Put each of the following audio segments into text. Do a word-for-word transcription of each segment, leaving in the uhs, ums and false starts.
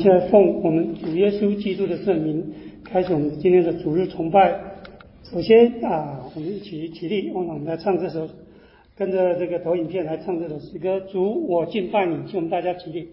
现在奉我们主耶稣基督的圣名，开始我们今天的主日崇拜。首先啊，我们一起起立，我们来唱这首，跟着这个投影片来唱这首诗歌。主，我敬拜你，请我们大家起立。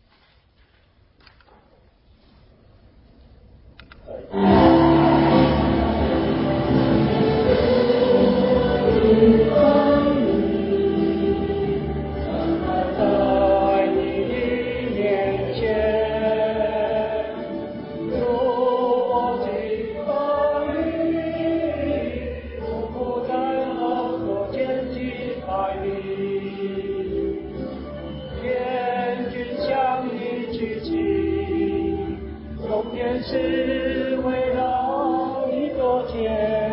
是围绕你左肩，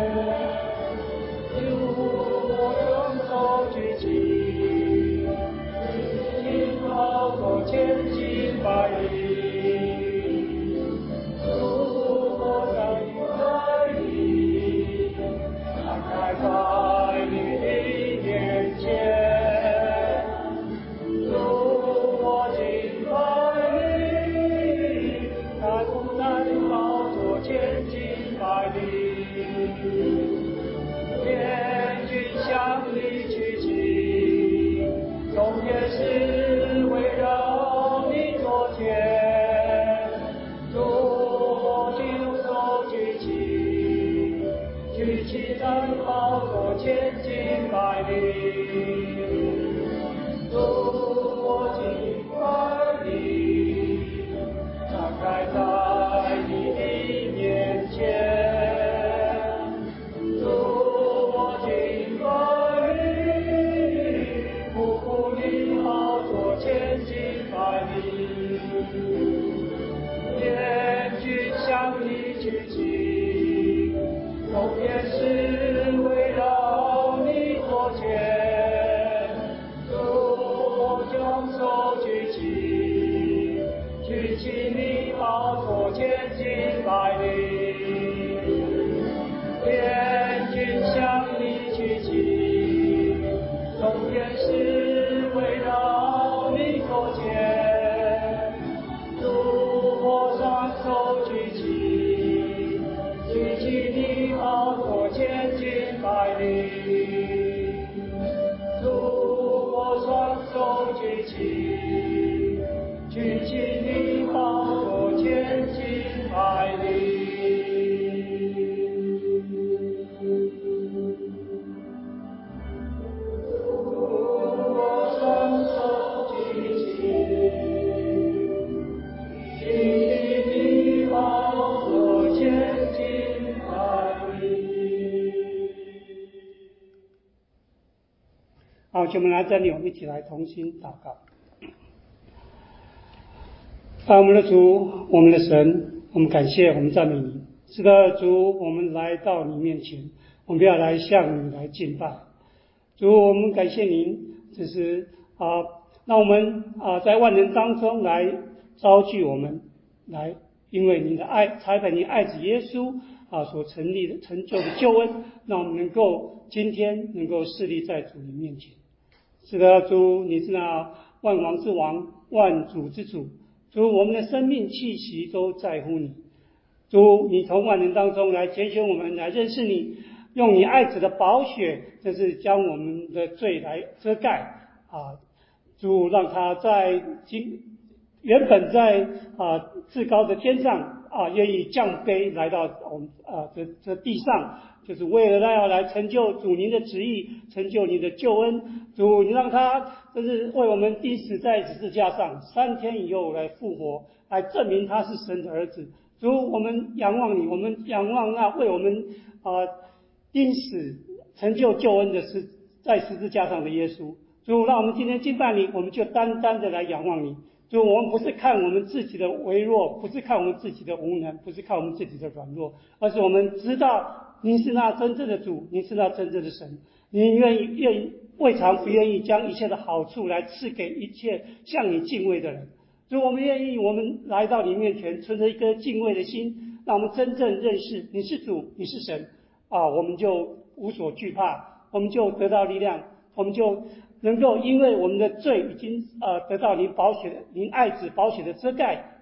主我用手举起，紧靠左前进百里，主我在你在你，敞开在你的面前，主我敬拜你，他不在宝座前进百里，天君向你举起，众天使围绕你左肩，主我用手举起，举起在宝座前进百里，主我敬拜你，敞开在你的面前，主我敬拜你，匍匐你宝座前进百里，天君向你举起，众天使围绕你左肩，主我用手举起，举起你宝座前进百里，天君向你举起，众天使围绕你左肩，主我双手举起，举起你宝座前进百里，主我双手举起，举起你宝座前进百里。主我双手举起，举起你宝座前进百里。 好，请我们来这里，我们一起来同心祷告。啊，我们的主，我们的神，我们感谢，我们赞美你。是的，主，我们来到你面前，我们要来向你来敬拜。主，我们感谢您，只是啊，让我们啊在万人当中来招聚我们，来因为你的爱，才把你爱子耶稣啊所成立的成就的救恩，让我们能够今天能够侍立在主你面前。是的，主，你是那万王之王，万主之主。主，我们的生命气息都在乎你。主，你从万人当中来拣选我们，来认识你，用你爱子的宝血，这是将我们的罪来遮盖啊。主，让他在今原本在啊至高的天上啊，愿意降卑来到我们啊这这地上，就是为了要来成就主您的旨意，成就你的救恩。主，你让他就是为我们钉死在十字架上，三天以后来复活，来证明他是神的儿子。主，我们仰望你，我们仰望那为我们啊钉死成就救恩的是在十字架上的耶稣。主，让我们今天敬拜你，我们就单单的来仰望你。主，我们不是看我们自己的微弱，不是看我们自己的无能，不是看我们自己的软弱，而是我们知道您是那真正的主，您是那真正的神，您愿意愿意未尝不愿意将一切的好处来赐给一切向你敬畏的人。主，我们愿意我们来到你面前，存着一颗敬畏的心，让我们真正认识你是主，你是神啊，我们就无所惧怕，我们就得到力量，我们就能够因为我们的罪已经呃得到您宝血的您爱子宝血的遮盖，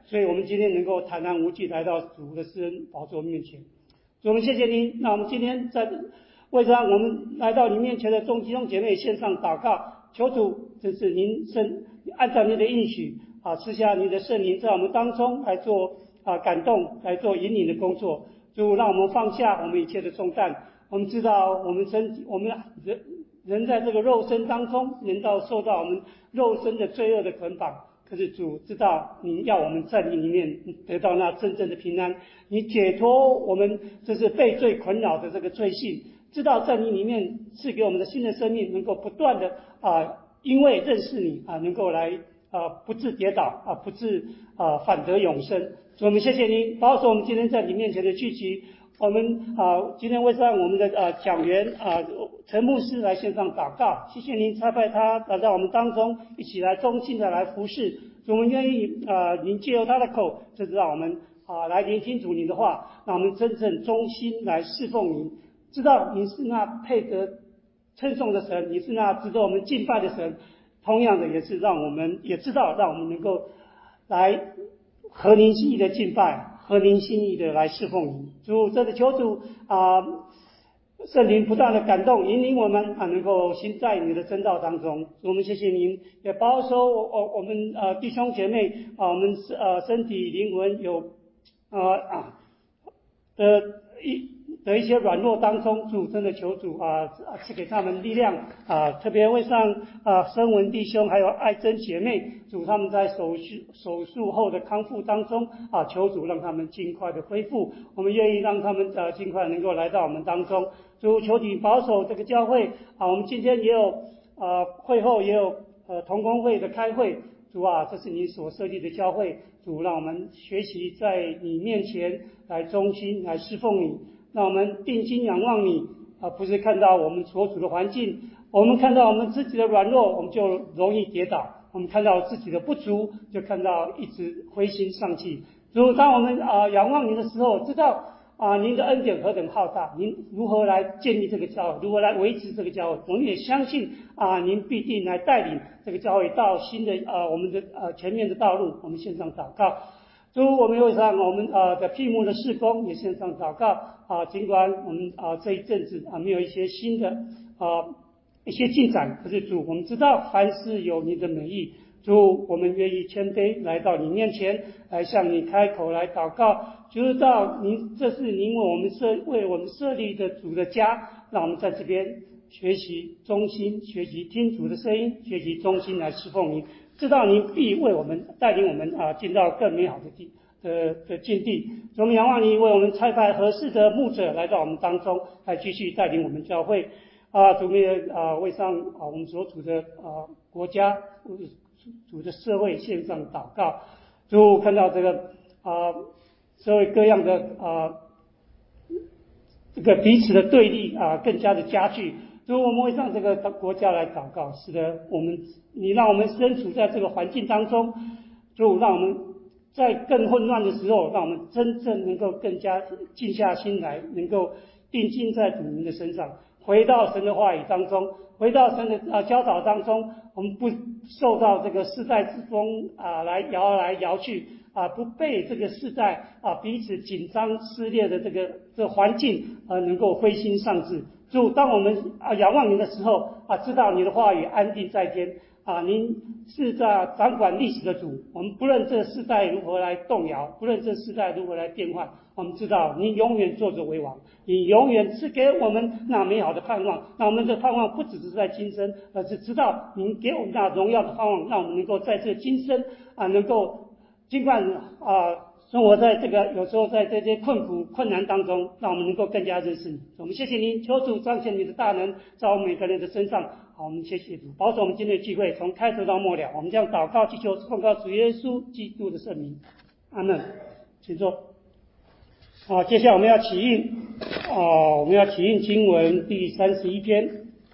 所以我们今天能够坦然无惧来到主的施恩宝座面前。主，我们谢谢您。那我们今天在为着我们来到你面前的众弟兄姐妹献上祷告，求主这是您圣按照您的应许啊，赐下您的圣灵在我们当中来做啊感动，来做引领的工作。主，让我们放下我们一切的重担。我们知道我们身我们人人在这个肉身当中，能到受到我们肉身的罪恶的捆绑。可是主知道你要我们在你里面得到那真正的平安，你解脱我们这是被罪捆扰的这个罪性，知道在你里面赐给我们的新的生命，能够不断的啊，因为认识你啊，能够来啊不致跌倒啊，不致啊反得永生。所以我们谢谢您，保守我们今天在你面前的聚集。我们啊，今天为上我们的啊讲员啊陈牧师来线上祷告，谢谢您差派他来到我们当中，一起来忠心的来服侍。我们愿意啊，您借由他的口，就是让我们啊来聆听主您的话，让我们真正忠心来侍奉您，知道您是那配得称颂的神，你是那值得我们敬拜的神。同样的，也是让我们也知道，让我们能够来合您心意的敬拜。合您心意的来侍奉您。主，这个求主啊，圣灵不断的感动引领我们啊，能够行在你的真道当中。我们谢谢您，也保守我我们呃弟兄姐妹啊，我们呃身体灵魂有呃啊的一的一些软弱当中，主真的求主啊赐给他们力量啊，特别为上啊声文弟兄还有爱珍姐妹，主他们在手术手术后的康复当中啊，求主让他们尽快的恢复。我们愿意让他们啊尽快能够来到我们当中。主，求你保守这个教会啊，我们今天也有呃会后也有呃同工会的开会。主啊，这是你所设立的教会，主让我们学习在你面前来忠心来侍奉你，让我们定睛仰望你啊，不是看到我们所处的环境，我们看到我们自己的软弱，我们就容易跌倒；我们看到自己的不足，就看到一直灰心丧气。主，当我们啊仰望你的时候，知道啊，您的恩典何等浩大，您如何来建立这个教会，如何来维持这个教会，我们也相信啊，您必定来带领这个教会到新的啊我们的呃前面的道路。我们线上祷告。主，我们为上我们啊的闭幕的事工也线上祷告啊，尽管我们啊这一阵子啊没有一些新的啊一些进展，可是主，我们知道凡事有你的美意。主，我们愿意谦卑来到你面前，来向你开口来祷告，知道您这是您为我们设为我们设立的主的家，让我们在这边学习忠心，学习听主的声音，学习忠心来侍奉您，知道您必为我们带领我们啊进到更美好的地的的境地。我们仰望你为我们差派合适的牧者来到我们当中，来继续带领我们教会啊，主也啊为上啊我们所处的啊国家主的社会线上祷告。主，看到这个啊社会各样的啊这个彼此的对立啊更加的加剧。主，我们会向这个国家来祷告。是的，我们你让我们身处在这个环境当中，主，让我们在更混乱的时候，让我们真正能够更加静下心来，能够定睛在主您的身上，回到神的话语当中，回到神的啊教导当中。我们不受到这个世代之风啊来摇来摇去啊，不被这个世代啊彼此紧张撕裂的这个这个环境啊能够灰心丧志。主，当我们啊仰望您的时候啊，知道你的话语安定在天啊，您是在掌管历史的主。我们不论这世代如何来动摇，不论这世代如何来变换，我们知道您永远坐着为王，你永远是给我们那美好的盼望。那我们的盼望不只是在今生，而是知道您给我们那荣耀的盼望，让我们能够在这今生啊，能够尽管啊生活在这个有时候在这些困苦困难当中，让我们能够更加认识你。我们谢谢您，求主彰显你的大能在我们每个人的身上。好，我们谢谢主，保守我们今天的聚会从开头到末了。我们将祷告祈求奉告主耶稣基督的圣名，阿门。请坐。好，接下来我们要起印啊，我们要起印经文第三十一篇。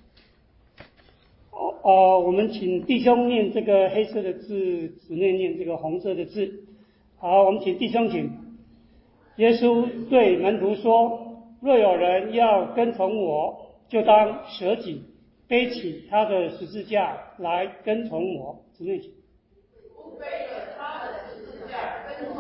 哦、呃，我们请弟兄念这个黑色的字，姊妹念这个红色的字。好，我们请弟兄请。耶稣对门徒说：若有人要跟从我，就当舍己，背起他的十字架来跟从我。姊妹请。不背着他的十字架跟从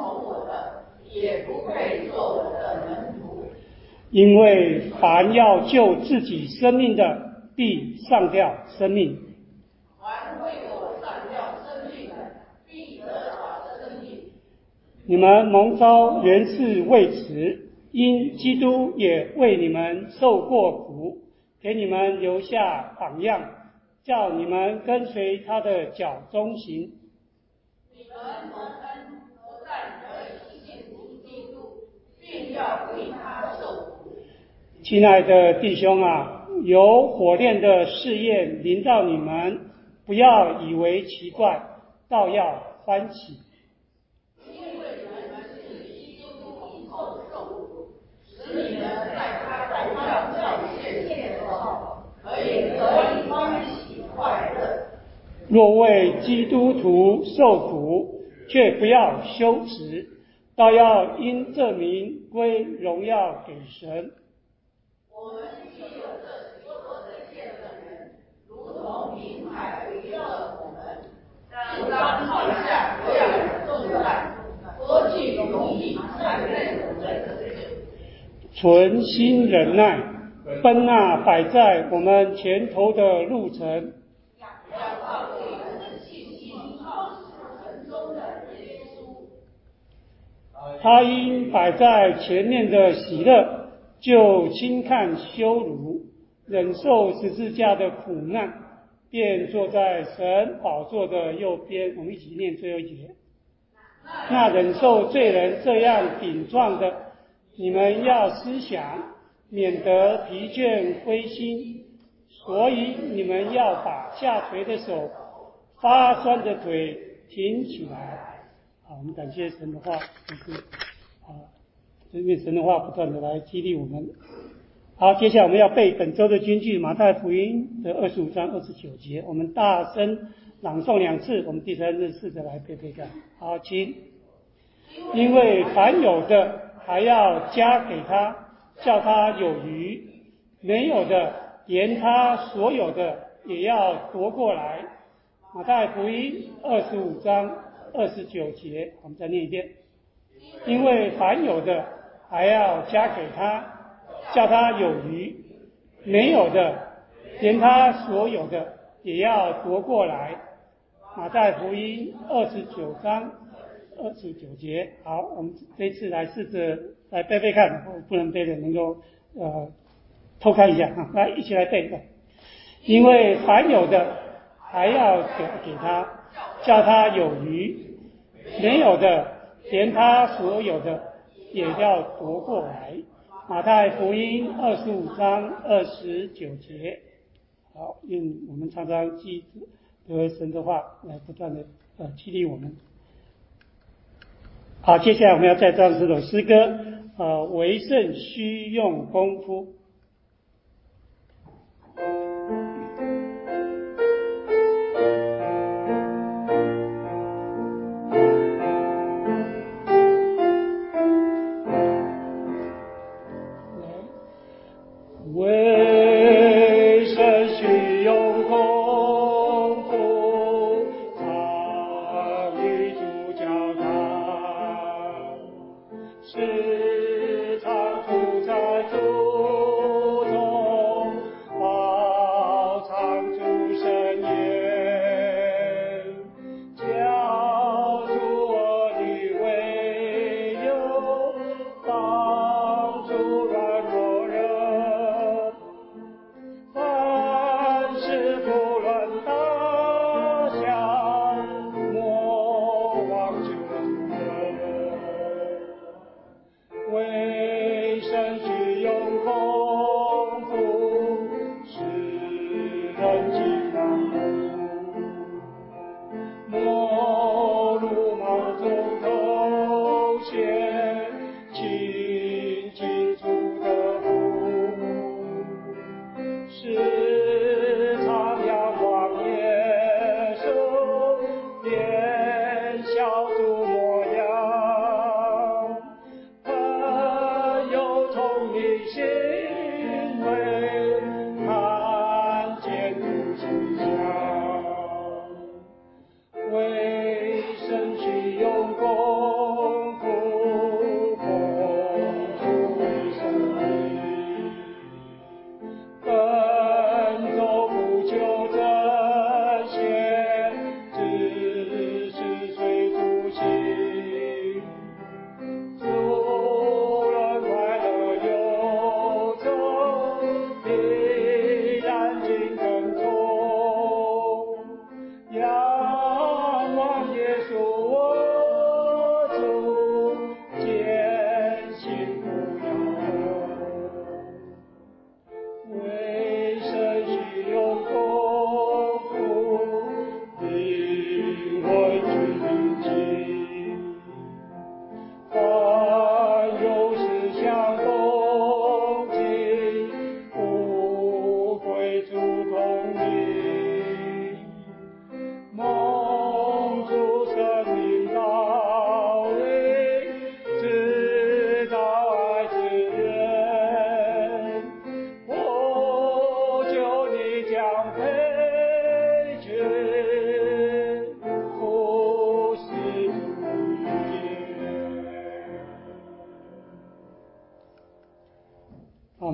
也不配做我的门徒。 因为凡要救自己生命的，必上吊生命； 凡为我上吊生命的，必得着生命。 你们蒙召原是为此，因基督也为你们受过苦，给你们留下榜样，叫你们跟随他的脚中行。 你们蒙恩，不但可以信服基督，并要为他受苦。 亲爱的弟兄啊，有火炼的试验临到你们，不要以为奇怪，倒要欢喜。 因为你们是基督以后受苦，使你们在他荣耀照现的时候，可以得以欢喜快乐。 若为基督徒受苦，却不要羞耻，倒要因这名归荣耀给神。 我们既有这许多的见证人，如同云海围绕了我们，应当放下各样的重担，多去容易缠累我们的罪， 存心忍耐，奔那摆在我们前头的路程。 要靠着你们的信心创始成终的耶稣。 他因摆在前面的喜乐，就轻看羞辱，忍受十字架的苦难，便坐在神宝座的右边。我们一起念最后一节。那忍受罪人这样顶撞的，你们要思想，免得疲倦灰心。所以你们要把下垂的手、发酸的腿挺起来。好，我们感谢神的话，就是啊，因为神的话不断的来激励我们。好，接下来我们要背本周的金句，马太福音的二十五章二十九节，我们大声朗诵两次，我们第三次试着来背背看。好，请。因为凡有的还要加给他，叫他有余；没有的，连他所有的也要夺过来。马太福音二十五章二十九节，我们再念一遍。因为凡有的还要加给他，叫他有余；没有的，连他所有的也要夺过来。马太福音二十九章二十九节。好，我们这次来试着来背背看，不能背的能够呃偷看一下啊，来一起来背的。因为凡有的还要给给他，叫他有余；没有的，连他所有的也要夺过来。马太福音二十五章二十九节。好，愿我们常常记得神的话，来不断的呃激励我们。好，接下来我们要再唱这首诗歌，呃，为圣须用功夫。为圣须用功夫，常与主交谈，时常处在主中，饱尝主圣言，教主儿女为友，帮助软弱人。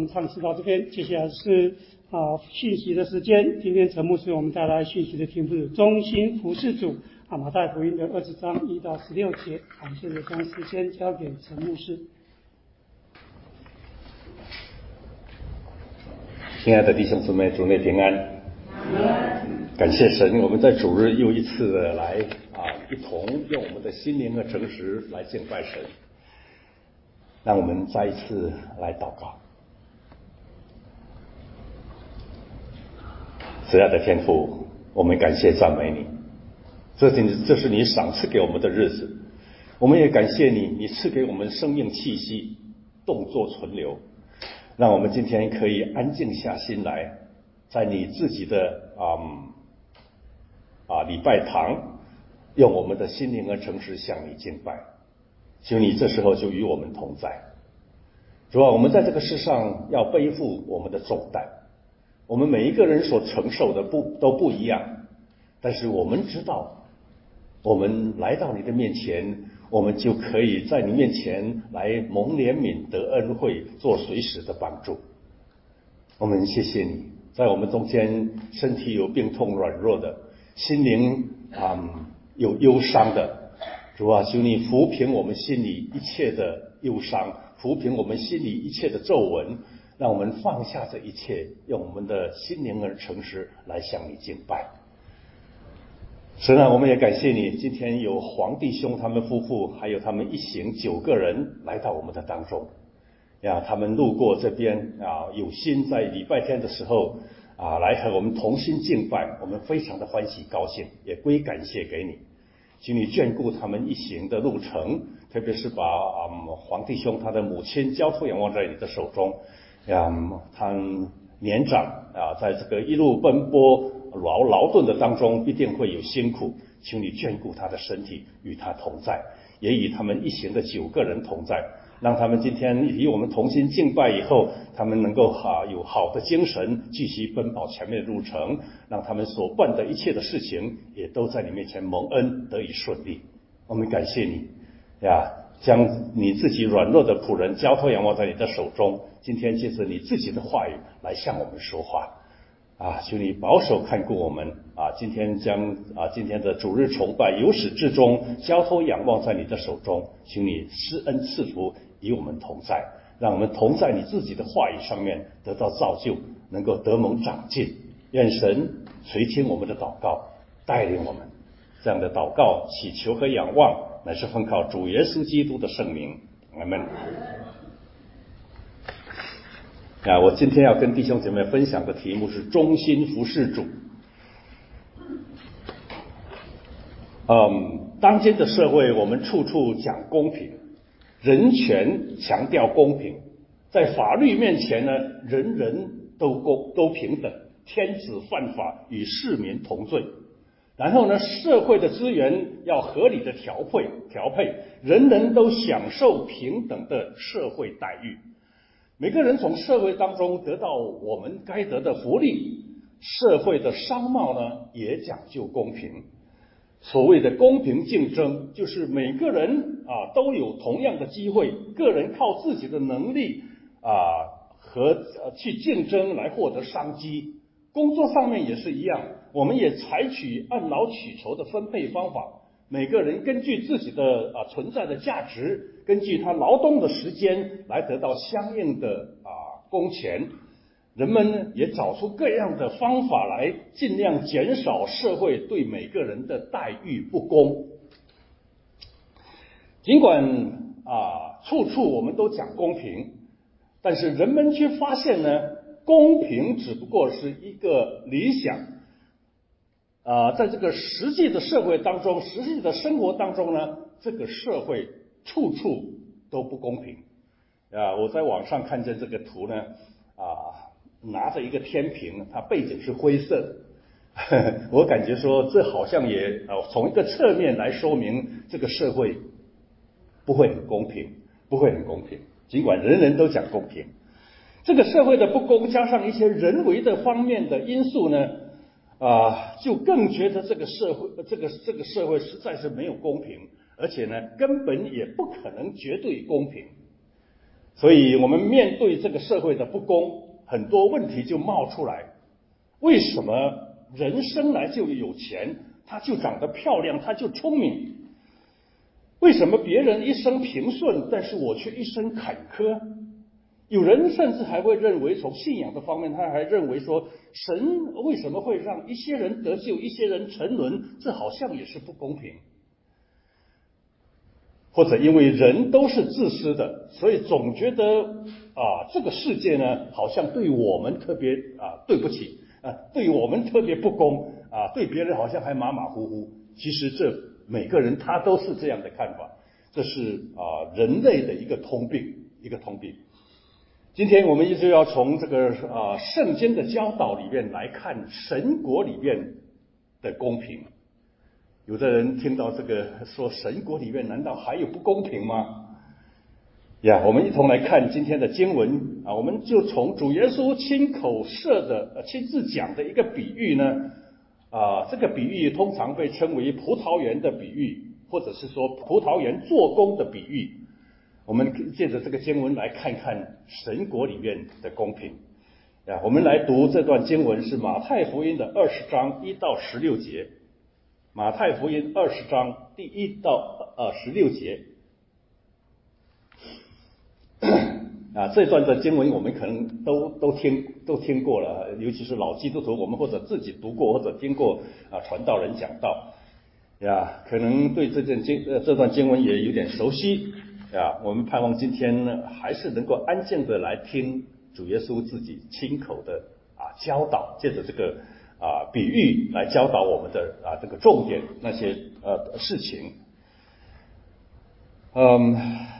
们唱诗到这边，接下来是啊信息的时间。今天陈牧师我们带来信息的题目是忠心服侍主啊，马太福音的二十章一到十六节。好，现在将时间交给陈牧师。 亲爱的弟兄姊妹，主内平安。感谢神，我们在主日又一次的来啊，一同用我们的心灵和诚实来敬拜神。让我们再一次来祷告。慈爱的天父，我们感谢赞美你，这这是你赏赐给我们的日子，我们也感谢你，你赐给我们生命气息，动作存留，让我们今天可以安静下心来，在你自己的嗯啊礼拜堂，用我们的心灵和诚实向你敬拜。求你这时候就与我们同在。主啊，我们在这个世上要背负我们的重担，我们每一个人所承受的不都不一样，但是我们知道，我们来到你的面前，我们就可以在你面前来蒙怜悯得恩惠，做随时的帮助。我们谢谢你，在我们中间身体有病痛软弱的，心灵嗯有忧伤的，主啊，求你抚平我们心里一切的忧伤，抚平我们心里一切的皱纹，让我们放下这一切，用我们的心灵而诚实来向你敬拜。神啊，我们也感谢你，今天有黄弟兄他们夫妇，还有他们一行九个人来到我们的当中呀，他们路过这边啊，有心在礼拜天的时候啊，来和我们同心敬拜，我们非常的欢喜高兴，也归感谢给你。请你眷顾他们一行的路程，特别是把嗯黄弟兄他的母亲交托仰望在你的手中，嗯，他年长啊，在这个一路奔波劳劳顿的当中，必定会有辛苦，请你眷顾他的身体，与他同在，也与他们一行的九个人同在，让他们今天与我们同心敬拜以后，他们能够啊有好的精神，继续奔跑前面的路程，让他们所办的一切的事情也都在你面前蒙恩得以顺利。我们感谢你呀，将你自己软弱的仆人交托仰望在你的手中，今天借着你自己的话语来向我们说话啊，求你保守看顾我们啊！今天将啊今天的主日崇拜由始至终交托仰望在你的手中，请你施恩赐福与我们同在，让我们同在你自己的话语上面得到造就，能够得蒙长进。愿神垂听我们的祷告，带领我们。这样的祷告、祈求和仰望，乃是奉靠主耶稣基督的圣名。阿们。啊，我今天要跟弟兄姐妹分享的题目是忠心服侍主。嗯，当今的社会我们处处讲公平，人权强调公平，在法律面前呢，人人都公都平等，天子犯法与市民同罪。然后呢，社会的资源要合理的调配调配，人人都享受平等的社会待遇。每个人从社会当中得到我们该得的福利，社会的商贸呢也讲究公平。所谓的公平竞争，就是每个人啊都有同样的机会，个人靠自己的能力啊和呃去竞争来获得商机。工作上面也是一样，我们也采取按劳取酬的分配方法，每个人根据自己的啊存在的价值，根据他劳动的时间来得到相应的啊工钱。人们呢也找出各样的方法来尽量减少社会对每个人的待遇不公。尽管啊处处我们都讲公平，但是人们却发现呢，公平只不过是一个理想啊，在这个实际的社会当中，实际的生活当中呢，这个社会处处都不公平啊。我在网上看见这个图呢啊，拿着一个天平，它背景是灰色的，呵呵，我感觉说这好像也呃从一个侧面来说明这个社会不会很公平，不会很公平。尽管人人都讲公平，这个社会的不公加上一些人为的方面的因素呢，啊，就更觉得这个社会这个这个社会实在是没有公平，而且呢根本也不可能绝对公平。 所以我们面对这个社会的不公，很多问题就冒出来。为什么人生来就有钱，他就长得漂亮，他就聪明？为什么别人一生平顺，但是我却一生坎坷？有人甚至还会认为，从信仰的方面，他还认为说，神为什么会让一些人得救，一些人沉沦？这好像也是不公平。或者因为人都是自私的，所以总觉得啊，这个世界呢，好像对我们特别啊对不起啊，对我们特别不公啊，对别人好像还马马虎虎。其实这每个人他都是这样的看法，这是啊人类的一个通病，一个通病。今天我们一直要从这个啊圣经的教导里面来看神国里面的公平。有的人听到这个说神国里面难道还有不公平吗？呀，我们一同来看今天的经文啊，我们就从主耶稣亲口设的、亲自讲的一个比喻呢，啊，这个比喻通常被称为葡萄园的比喻，或者是说葡萄园做工的比喻。我们借着这个经文来看看神国里面的公平。呀，我们来读这段经文是马太福音的二十章一到十六节。马太福音二十章第一到呃十六节，啊，这段的经文我们可能都都听都听过了，尤其是老基督徒，我们或者自己读过或者听过啊传道人讲道，呀，可能对这段经呃这段经文也有点熟悉，呀，我们盼望今天呢还是能够安静的来听主耶稣自己亲口的啊教导，借着这个。啊，比喻来教导我们的啊这个重点那些呃事情。嗯，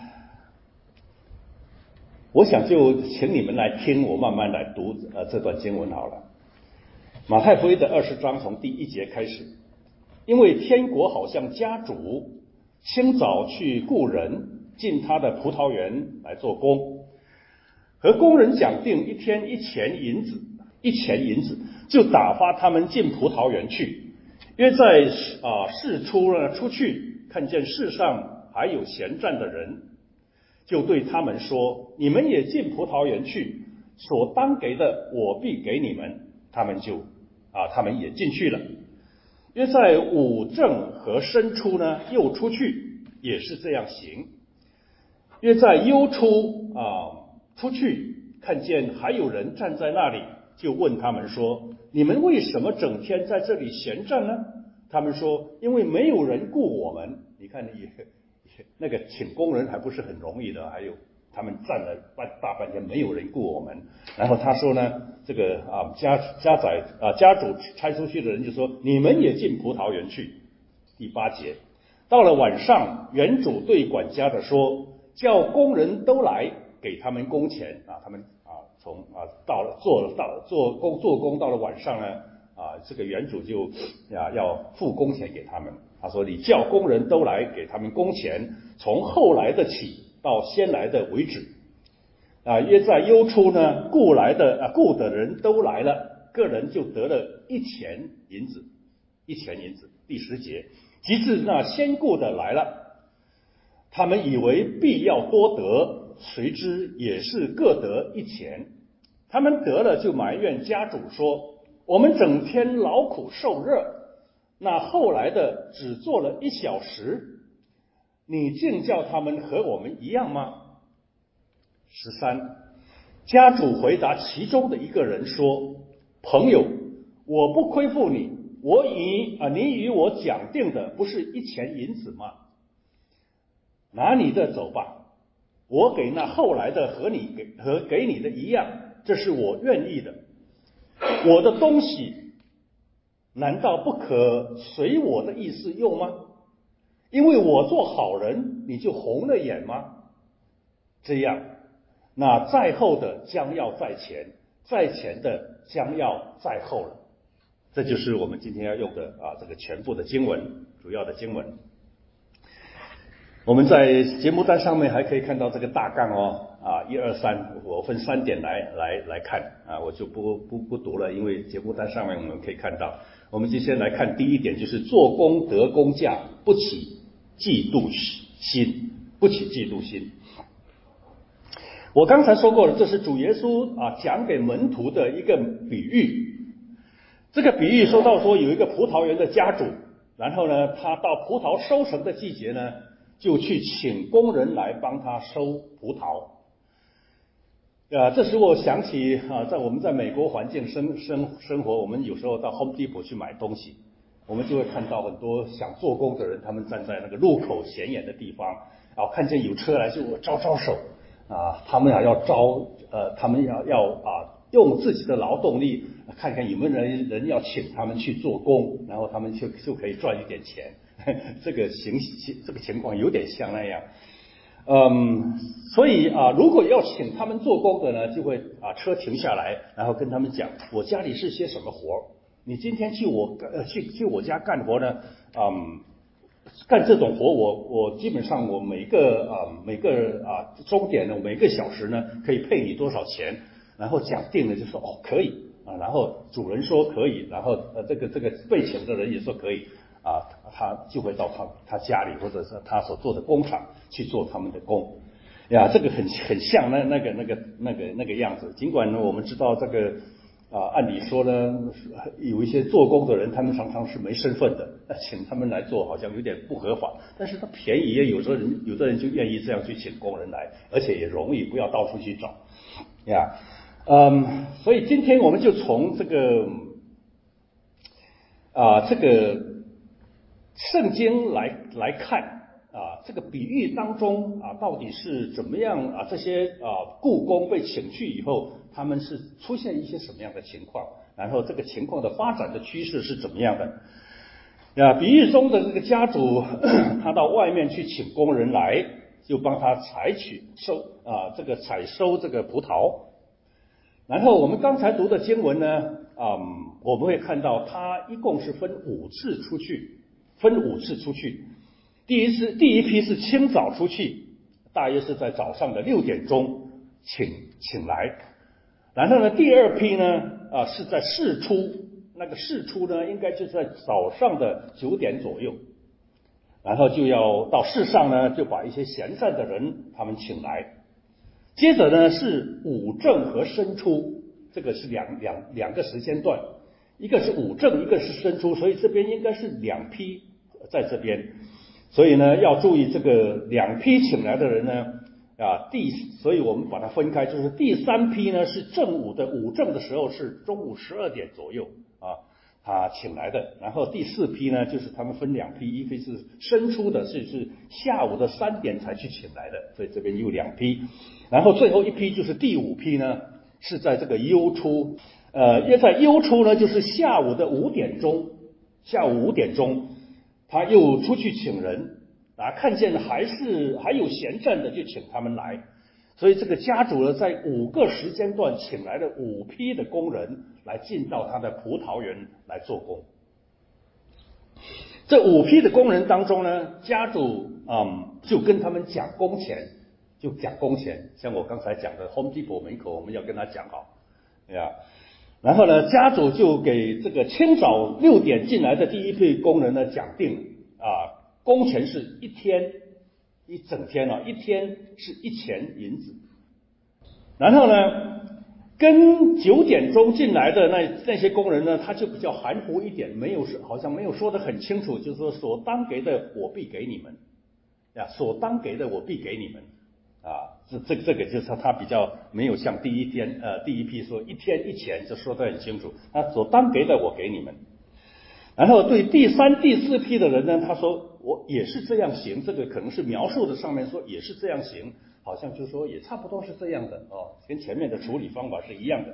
我想就请你们来听我慢慢来读呃这段经文好了。马太福音的二十章从第一节开始，因为天国好像家主清早去雇人进他的葡萄园来做工，和工人讲定一天一钱银子，一钱银子。就打发他们进葡萄园去，约在啊市出了出去，看见市上还有闲站的人，就对他们说：你们也进葡萄园去，所当给的我必给你们。他们就啊他们也进去了。约在午正和申初呢，又出去，也是这样行。约在酉初啊出去，看见还有人站在那里，就问他们说：你们为什么整天在这里闲站呢？他们说：因为没有人雇我们。你看也那个请工人还不是很容易的，还有他们站了半大半天没有人雇我们。然后他说呢，这个啊家家宰啊家主差出去的人就说：你们也进葡萄园去。第八节，到了晚上，园主对管家的说：叫工人都来，给他们工钱啊，他们。从啊到了做了到做工做工到了晚上呢啊这个园主就呀要付工钱给他们。他说你叫工人都来给他们工钱，从后来的起到先来的为止。啊约在酉初呢，雇来的啊雇的人都来了，个人就得了一钱银子，一钱银子。第十节，及至那先雇的来了，他们以为必要多得，谁知也是各得一钱。他们得了就埋怨家主说：我们整天劳苦受热，那后来的只做了一小时，你竟叫他们和我们一样吗？十三，家主回答其中的一个人说：朋友，我不亏负你，我以啊你与我讲定的不是一钱银子吗？拿你的走吧，我给那后来的和你给和给你的一样，这是我愿意的。我的东西难道不可随我的意思用吗？因为我做好人，你就红了眼吗？这样，那在后的将要在前，在前的将要在后了。这就是我们今天要用的啊这个全部的经文，主要的经文。我们在节目单上面还可以看到这个大纲哦，啊，一二三，我分三点来来来看啊，我就不不不读了，因为节目单上面我们可以看到。我们就先来看第一点，就是做工得工价，不起嫉妒心，不起嫉妒心。 我刚才说过了，这是主耶稣啊讲给门徒的一个比喻。这个比喻说到说有一个葡萄园的家主，然后呢，他到葡萄收成的季节呢，就去请工人来帮他收葡萄。啊，这使我想起啊，在我们在美国环境生生生活，我们有时候到 Home Depot 去买东西，我们就会看到很多想做工的人，他们站在那个路口显眼的地方，然后看见有车来就招招手啊，他们啊要招呃，他们要要啊用自己的劳动力看看有没有人人要请他们去做工，然后他们就就可以赚一点钱。这个情这个情况有点像那样。嗯，所以啊，如果要请他们做工的呢，就会啊车停下来，然后跟他们讲，我家里是些什么活，你今天去我呃去去我家干活呢，嗯，干这种活我我基本上我每个啊每个啊钟点呢，每个小时呢可以配你多少钱，然后讲定了就说哦可以啊，然后主人说可以，然后呃这个这个被请的人也说可以。啊，他就会到他他家里或者是他所做的工厂去做他们的工，呀，这个很很像那那个那个那个那个样子。尽管呢，我们知道这个啊，按理说呢，有一些做工的人，他们常常是没身份的，请他们来做好像有点不合法。但是他便宜，有的人有的人就愿意这样去请工人来，而且也容易，不要到处去找，呀，嗯，所以今天我们就从这个啊这个。圣经来来看啊，这个比喻当中啊，到底是怎么样啊？这些啊雇工被请去以后，他们是出现一些什么样的情况？然后这个情况的发展的趋势是怎么样的？啊，比喻中的这个家主，他到外面去请工人来，就帮他采取收啊这个采收这个葡萄。然后我们刚才读的经文呢，嗯，我们会看到他一共是分五次出去。分五次出去，第一次第一批是清早出去，大约是在早上的六点钟请请来，然后呢，第二批呢啊是在巳初，那个巳初呢应该就是在早上的九点左右，然后就要到巳上呢就把一些闲散的人他们请来，接着呢是午正和申初，这个是两两两个时间段，一个是午正，一个是申初，所以这边应该是两批。在这边，所以呢要注意这个两批请来的人呢啊第，所以我们把它分开，就是第三批呢是正午的午正的时候是中午十二点左右啊他请来的，然后第四批呢就是他们分两批，一批是申初的，是是下午的三点才去请来的，所以这边有两批，然后最后一批就是第五批呢是在这个酉初，呃约在酉初呢就是下午的五点钟，下午五点钟。他又出去请人啊，看见还是还有闲站的，就请他们来。所以这个家主呢，在五个时间段请来了五批的工人来进到他的葡萄园来做工。这五批的工人当中呢，家主嗯就跟他们讲工钱，就讲工钱。像我刚才讲的 Home Depot 门口，我们要跟他讲好，对呀。然后呢，家主就给这个清早六点进来的第一批工人呢讲定啊，工钱是一天一整天啊，一天是一钱银子。然后呢，跟九点钟进来的那那些工人呢，他就比较含糊一点，没有好像没有说得很清楚，就是说所当给的我必给你们，呀，所当给的我必给你们。啊，这这这个就是他比较没有像第一天呃第一批说一天一钱就说得很清楚，他所当给的我给你们。然后对第三第四批的人呢，他说我也是这样行，这个可能是描述的上面说也是这样行，好像就说也差不多是这样的哦，跟前面的处理方法是一样的。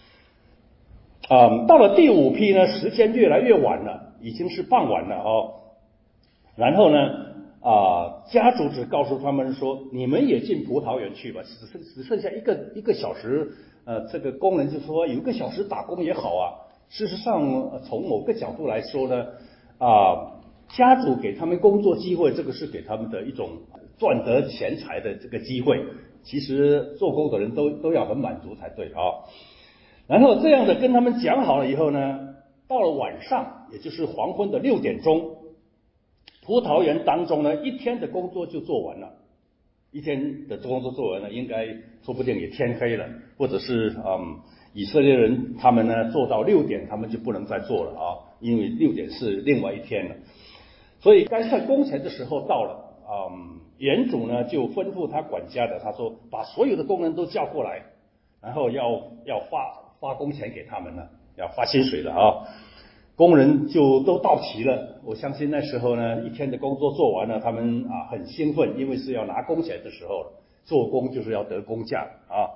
嗯，到了第五批呢，时间越来越晚了，已经是傍晚了哦。然后呢？啊，家主只告诉他们说，你们也进葡萄园去吧，只剩只剩下一个一个小时，呃，这个工人就说有一个小时打工也好啊。事实上，从某个角度来说呢，啊，家主给他们工作机会，这个是给他们的一种赚得钱财的这个机会。其实做工的人都都要很满足才对啊。然后这样的跟他们讲好了以后呢，到了晚上，也就是黄昏的六点钟。葡萄园当中呢，一天的工作就做完了， 一天的工作做完了，应该说不定也天黑了，或者是嗯，以色列人他们呢做到六点，他们就不能再做了啊，因为六点是另外一天了。所以该算工钱的时候到了，嗯，园主呢就吩咐他管家的，他说把所有的工人都叫过来，然后要要发发工钱给他们了，要发薪水了啊。工人就都到齐了，我相信那时候呢，一天的工作做完了，他们啊很兴奋，因为是要拿工钱的时候了。做工就是要得工价啊。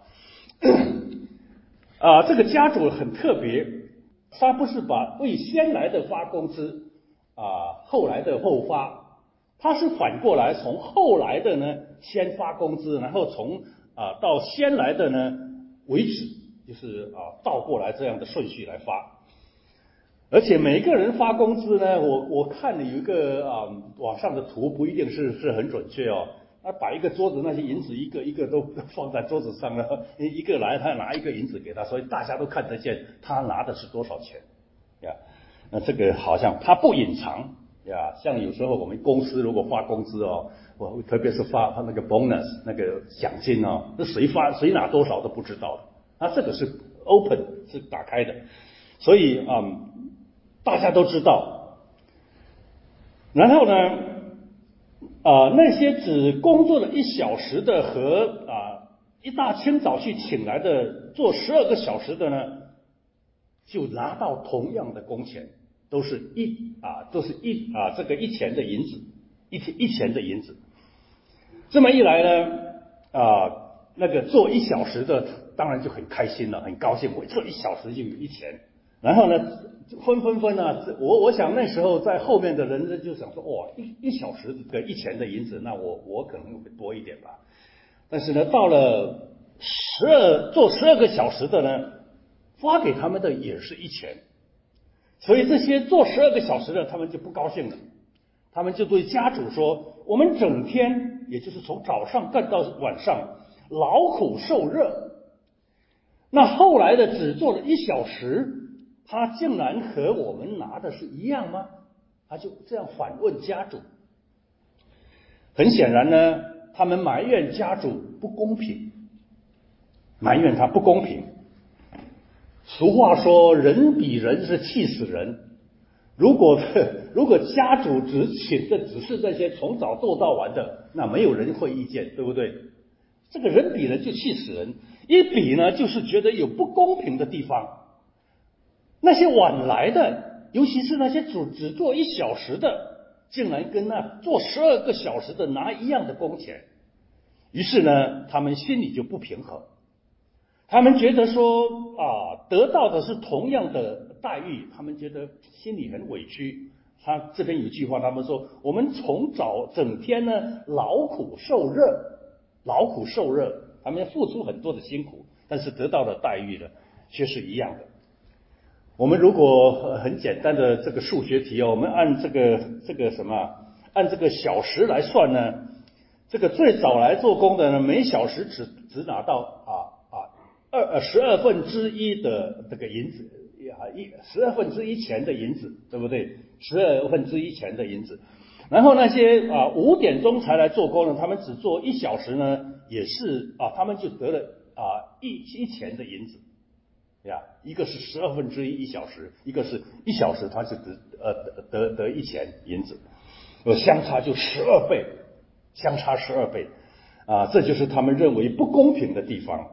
啊，这个家主很特别，他不是把为先来的发工资啊，后来的后发，他是反过来从后来的呢先发工资，然后从啊到先来的呢为止，就是啊倒过来这样的顺序来发。而且每个人发工资呢，我我看了有一个啊网上的图，不一定是是很准确哦。他摆一个桌子，那些银子一个一个都放在桌子上了，一个来他拿一个银子给他，所以大家都看得见他拿的是多少钱呀。那这个好像他不隐藏呀，像有时候我们公司如果发工资哦，我特别是发他那个 bonus 那个奖金哦，那谁发谁拿多少都不知道的，他这个是 open 是打开的，所以嗯。大家都知道，然后呢，啊、呃，那些只工作了一小时的和啊、呃、一大清早去请来的做十二个小时的呢，就拿到同样的工钱，都是一啊都是一啊这个一钱的银子，一一钱的银子。这么一来呢，啊、呃、那个做一小时的当然就很开心了，很高兴，我做一小时就有一钱。然后呢，分分分啊！我我想那时候在后面的人就想说，哇，一一小时的一钱的银子，那我我可能会多一点吧。但是呢，到了十二做十二个小时的呢，发给他们的也是一钱，所以这些做十二个小时的他们就不高兴了，他们就对家主说：“我们整天，也就是从早上干到晚上，劳苦受热，那后来的只做了一小时。”他竟然和我们拿的是一样吗？他就这样反问家主。很显然呢，他们埋怨家主不公平，埋怨他不公平。俗话说，人比人是气死人。如果如果家主只请的只是这些从早做到晚的，那没有人会意见，对不对？这个人比人就气死人，一比呢，就是觉得有不公平的地方。那些晚来的，尤其是那些只只做一小时的，竟然跟那做十二个小时的拿一样的工钱，于是呢，他们心里就不平衡。他们觉得说啊，得到的是同样的待遇，他们觉得心里很委屈。他这边有一句话，他们说：我们从早整天呢劳苦受热，劳苦受热，他们付出很多的辛苦，但是得到的待遇呢却是一样的。我们如果很简单的这个数学题哦，我们按这个这个什么，按这个小时来算呢，这个最早来做工的呢，每小时只只拿到啊啊二呃十二分之一的这个银子啊一十二分之一钱的银子，对不对？十二分之一钱的银子。然后那些啊五点钟才来做工呢，他们只做一小时呢，也是啊他们就得了啊一一钱的银子。呀，一个是十二分之一一小时，一个是一小时，他是得呃得得得一钱银子，呃相差就十二倍，相差十二倍啊，这就是他们认为不公平的地方。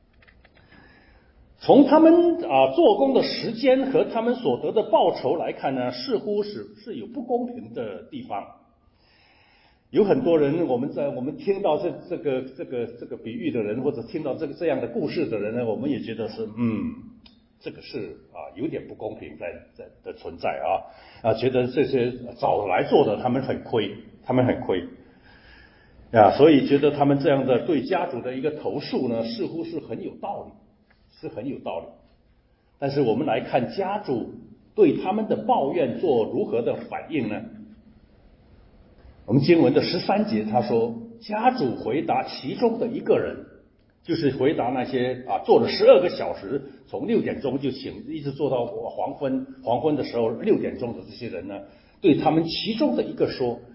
从他们啊做工的时间和他们所得的报酬来看呢，似乎是是有不公平的地方。有很多人，我们在我们听到这这个这个这个比喻的人，或者听到这个这样的故事的人呢，我们也觉得是嗯，这个是啊有点不公平在在的存在啊啊，觉得这些早来做的他们很亏，他们很亏啊，所以觉得他们这样的对家主的一个投诉呢，似乎是很有道理，是很有道理。但是我们来看家主对他们的抱怨做如何的反应呢？我们经文的十三节他说，家主回答其中的一个人，就是回答那些啊做了十二个小时，从六点钟就请一直做到黄昏黄昏的时候六点钟的这些人呢，对他们其中的一个说，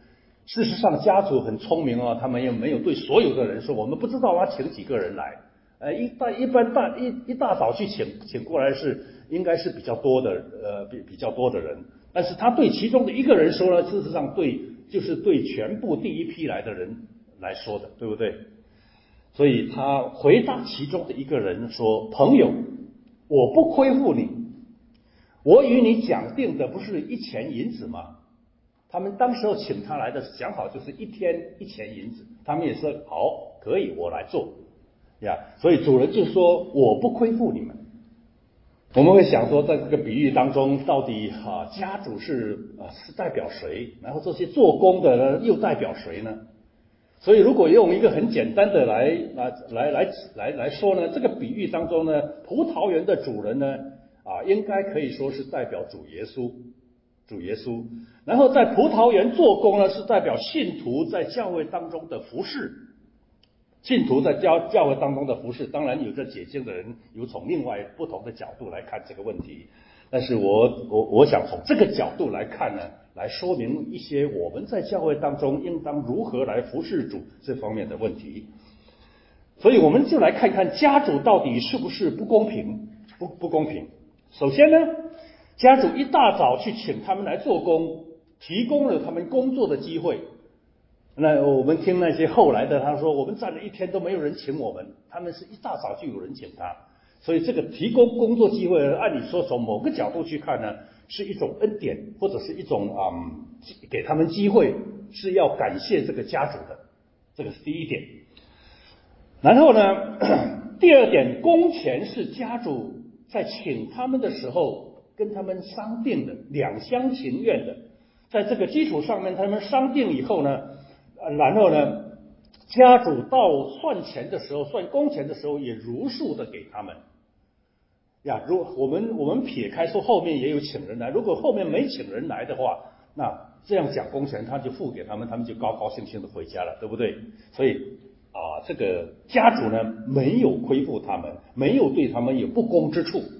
事实上，家主很聪明哦，他们也没有对所有的人说，我们不知道他请几个人来。呃，一大一般大一一大早去请请过来是应该是比较多的，呃，比比较多的人。但是他对其中的一个人说呢，事实上对就是对全部第一批来的人来说的，对不对？所以他回答其中的一个人说：“朋友，我不亏负你，我与你讲定的不是一钱银子吗？”他们当时候请他来的讲好就是一天一钱银子，他们也说好，可以，我来做呀。所以主人就说：“我不亏负你们。”我们会想说，在这个比喻当中，到底啊家主是啊是代表谁？然后这些做工的呢又代表谁呢？所以如果用一个很简单的来来来来来来说呢，这个比喻当中呢，葡萄园的主人呢啊应该可以说是代表主耶稣。主耶稣，然后在葡萄园做工呢，是代表信徒在教会当中的服事。信徒在教教会当中的服事，当然有这解经的人有从另外不同的角度来看这个问题，但是我我我想从这个角度来看呢，来说明一些我们在教会当中应当如何来服事主这方面的问题。所以我们就来看看家主到底是不是不公平，不不公平。首先呢，家主一大早去请他们来做工，提供了他们工作的机会。那我们听那些后来的，他说我们站了一天都没有人请我们，他们是一大早就有人请他，所以这个提供工作机会，按理说从某个角度去看呢，是一种恩典，或者是一种嗯给他们机会，是要感谢这个家主的，这个是第一点。然后呢，第二点，工钱是家主在请他们的时候跟他们商定的，两厢情愿的，在这个基础上面，他们商定以后呢，然后呢，家主到算钱的时候，算工钱的时候，也如数的给他们。呀，如果我们我们撇开说后面也有请人来，如果后面没请人来的话，那这样讲工钱他就付给他们，他们就高高兴兴的回家了，对不对？所以啊，这个家主呢没有亏负他们，没有对他们有不公之处。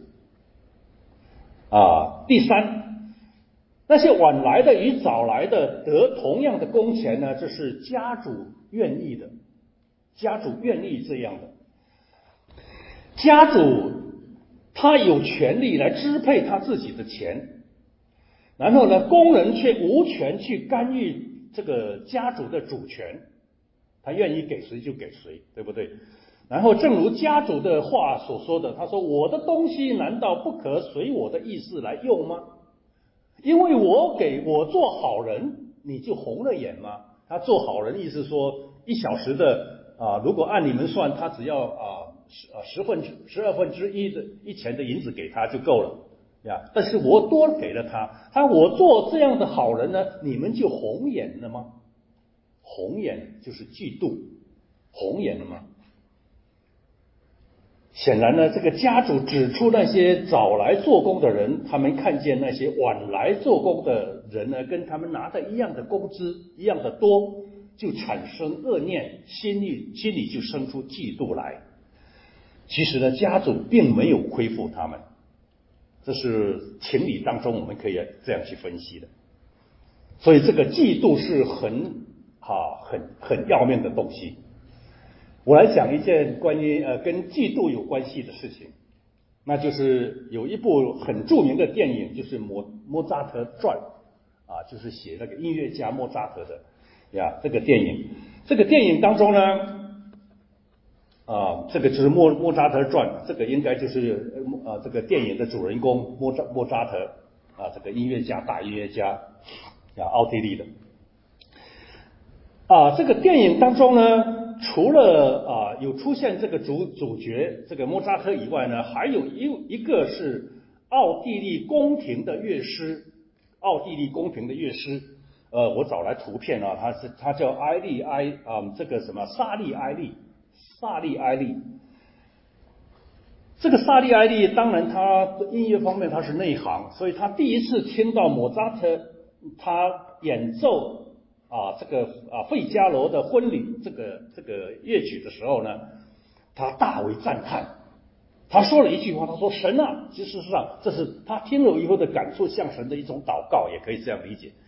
啊，第三，那些晚来的与早来的得同样的工钱呢，这是家主愿意的，家主愿意这样的。家主他有权利来支配他自己的钱，然后呢，工人却无权去干预这个家主的主权，他愿意给谁就给谁，对不对？然后正如家主的话所说的，他说我的东西难道不可随我的意思来用吗？因为我给我做好人，你就红了眼吗？他做好人意思说一小时的啊，如果按你们算，他只要啊十啊十分十二分之一的一钱的银子给他就够了呀。但是我多给了他，他我做这样的好人呢，你们就红眼了吗？红眼就是嫉妒，红眼了吗？显然呢，这个家主指出那些早来做工的人，他们看见那些晚来做工的人呢，跟他们拿的一样的工资，一样的多，就产生恶念，心里心里就生出嫉妒来。其实呢，家主并没有亏负他们，这是情理当中我们可以这样去分析的。所以这个嫉妒是很啊很很要命的东西。我来讲一件关于呃跟嫉妒有关系的事情，那就是有一部很著名的电影，就是莫莫扎特传啊，就是写那个音乐家莫扎特的呀这个电影。这个电影当中呢，啊这个就是莫莫扎特传，这个应该就是呃这个电影的主人公莫扎莫扎特啊，这个音乐家大音乐家呀，奥地利的啊。这个电影当中呢，除了啊有出现这个主主角这个莫扎特以外呢，还有一一个是奥地利宫廷的乐师，奥地利宫廷的乐师，呃，我找来图片啊，他是他叫埃利埃啊、嗯，这个什么萨利埃利，萨利埃利。这个萨利埃利当然他音乐方面他是内行，所以他第一次听到莫扎特他演奏啊，这个啊费加罗的婚礼这个这个乐曲的时候呢，他大为赞叹。他说了一句话，他说：“神啊！”其实事实上，这是他听了以后的感触，向神的一种祷告，也可以这样理解。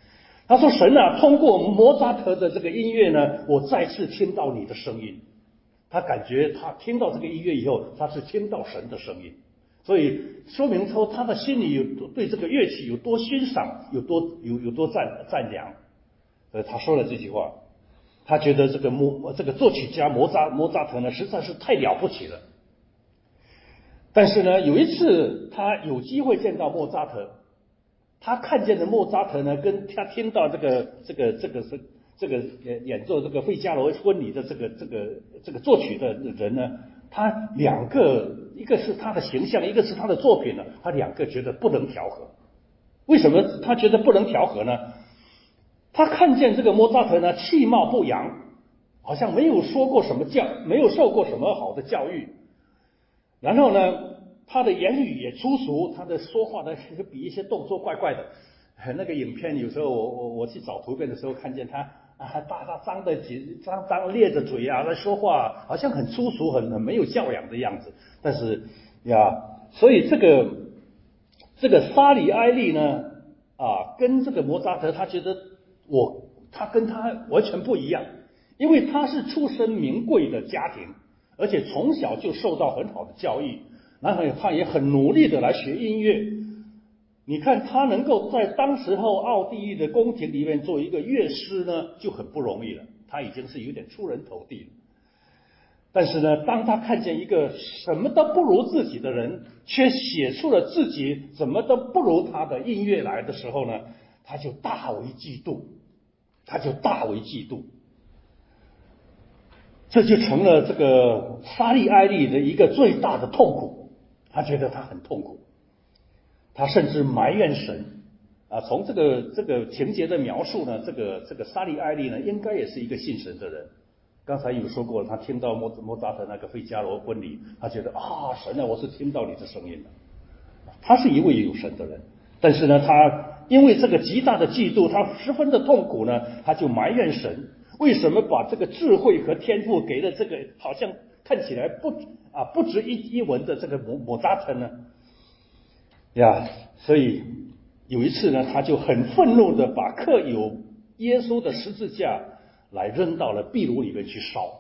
他说：“神啊，通过莫扎特的这个音乐呢，我再次听到你的声音。”他感觉他听到这个音乐以后，他是听到神的声音，所以说明说他的心里有对这个乐器有多欣赏，有多有有多赞赞扬。呃，他说了这句话，他觉得这个莫这个作曲家莫扎莫扎特呢实在是太了不起了。但是呢，有一次他有机会见到莫扎特。他看见的莫扎特呢，跟他听到这个这个这个是这个演奏这个费加罗婚礼的这个这个这个作曲的人呢，他两个一个是他的形象，一个是他的作品呢，他两个觉得不能调和。为什么他觉得不能调和呢？他看见这个莫扎特呢，其貌不扬，好像没有说过什么教，没有受过什么好的教育，然后呢。他的言语也粗俗，他的说话呢比一些动作怪怪的。那个影片有时候我我我去找图片的时候，看见他啊大大张的嘴，张张咧着嘴啊来说话，好像很粗俗，很很没有教养的样子。但是呀，所以这个这个沙里埃利呢啊，跟这个莫扎特，他觉得我他跟他完全不一样，因为他是出身名贵的家庭，而且从小就受到很好的教育。然后他也很努力的来学音乐，你看他能够在当时候奥地利的宫廷里面做一个乐师呢，就很不容易了，他已经是有点出人头地了。但是呢，当他看见一个什么都不如自己的人，却写出了自己怎么都不如他的音乐来的时候呢，他就大为嫉妒，他就大为嫉妒。这就成了这个沙利埃利的一个最大的痛苦。他觉得他很痛苦，他甚至埋怨神啊。从这个这个情节的描述呢，这个这个沙利埃利呢，应该也是一个信神的人。刚才有说过，他听到莫莫扎特那个费加罗婚礼，他觉得啊，神啊，我是听到你的声音了。他是一位有神的人，但是呢，他因为这个极大的嫉妒，他十分的痛苦呢，他就埋怨神，为什么把这个智慧和天赋给了这个好像看起来不啊不值一一文的这个莫莫扎特呢？呀，所以有一次呢，他就很愤怒的把刻有耶稣的十字架来扔到了壁炉里面去烧。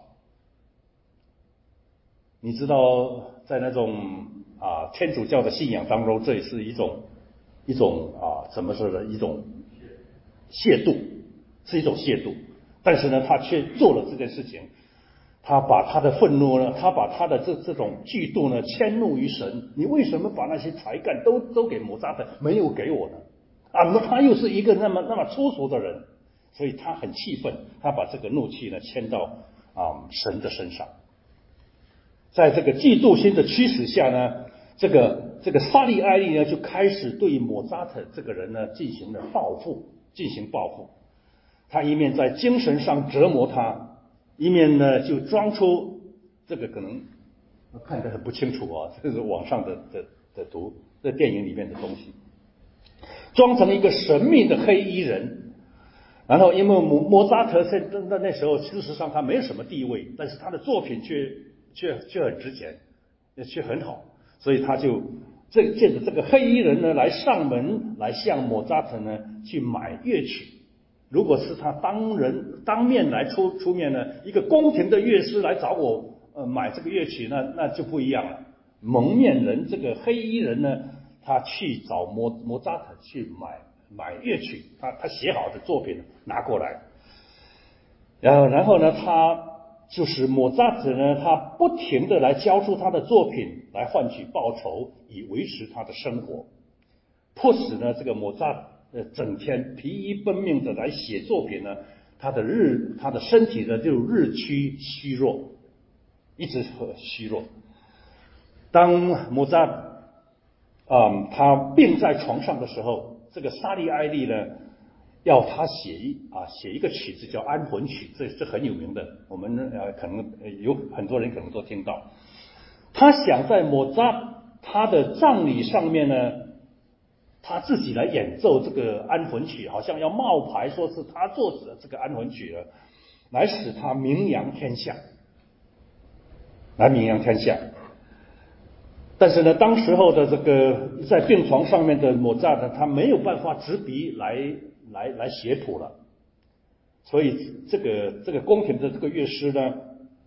你知道，在那种啊天主教的信仰当中，这也是一种一种啊怎么说呢？一种亵渎，是一种亵渎。但是呢，他却做了这件事情。他把他的愤怒呢，他把他的这这种嫉妒呢，迁怒于神。你为什么把那些才干都都给莫扎特，没有给我呢？啊，那他又是一个那么那么粗俗的人，所以他很气愤，他把这个怒气呢迁到啊神的身上。在这个嫉妒心的驱使下呢，这个这个沙利埃利呢就开始对莫扎特这个人呢进行了报复，进行报复。他一面在精神上折磨他。一面呢，就装出这个可能看得很不清楚啊，这是网上的的的图，在电影里面的东西，装成一个神秘的黑衣人。然后，因为莫莫扎特在那那时候，事实上他没有什么地位，但是他的作品却却却很值钱，也却很好，所以他就这借着这个黑衣人呢，来上门来向莫扎特呢去买乐曲。如果是他当人当面来出出面呢，一个宫廷的乐师来找我呃买这个乐曲，那那就不一样了。蒙面人这个黑衣人呢，他去找莫莫扎特去买买乐曲，他他写好的作品拿过来，然后然后呢，他就是莫扎特呢，他不停的来交出他的作品来换取报酬，以维持他的生活，迫使呢这个莫扎呃整天疲于奔命的来写作品呢，他的日他的身体呢就日趋虚弱，一直很虚弱。当莫扎特啊、嗯、他病在床上的时候，这个沙利埃利呢要他写一啊写一个曲子叫安魂曲，这这很有名的，我们呃可能有很多人可能都听到。他想在莫扎他的葬礼上面呢，他自己来演奏这个安魂曲，好像要冒牌说是他作者这个安魂曲了，来使他名扬天下，来名扬天下。但是呢，当时候的这个在病床上面的莫扎特，他没有办法执笔来来来写谱了。所以这个这个宫廷的这个乐师呢，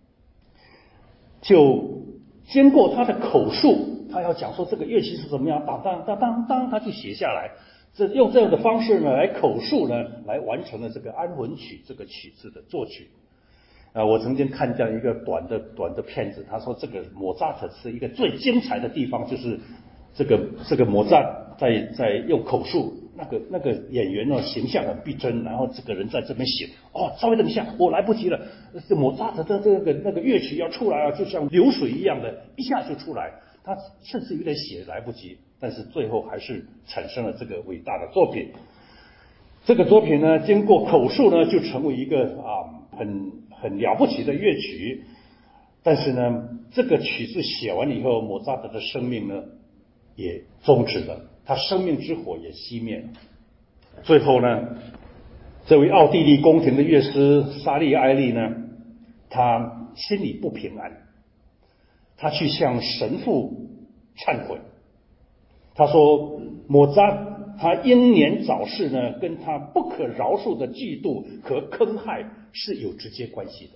就经过他的口述，他要讲说这个乐器是怎么样，当当当当当，他就写下来。这用这样的方式呢，来口述呢，来完成了这个安魂曲这个曲子的作曲。啊，我曾经看这样一个短的短的片子，他说这个莫扎特是一个最精彩的地方，就是这个这个莫扎在在用口述，那个那个演员呢形象很逼真，然后这个人在这边写，哦，稍微等一下，我来不及了，这莫扎特的这个那个乐曲要出来啊，就像流水一样的，一下就出来，他甚至有点写来不及，但是最后还是产生了这个伟大的作品。这个作品呢，经过口述呢，就成为一个啊很很了不起的乐曲。但是呢，这个曲子写完以后，莫扎特的生命呢也终止了，他生命之火也熄灭了。最后呢，这位奥地利宫廷的乐师莎莉埃利呢，他心里不平安，他去向神父忏悔。他说，莫扎他英年早逝呢，跟他不可饶恕的嫉妒和坑害是有直接关系的。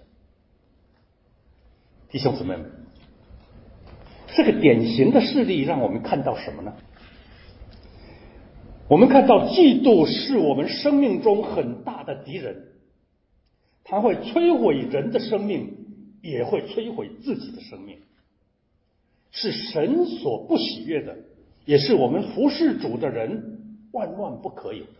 弟兄姊妹们，这个典型的事例让我们看到什么呢？我们看到嫉妒是我们生命中很大的敌人，它会摧毁人的生命，也会摧毁自己的生命，是神所不喜悦的，也是我们服侍主的人万万不可有的。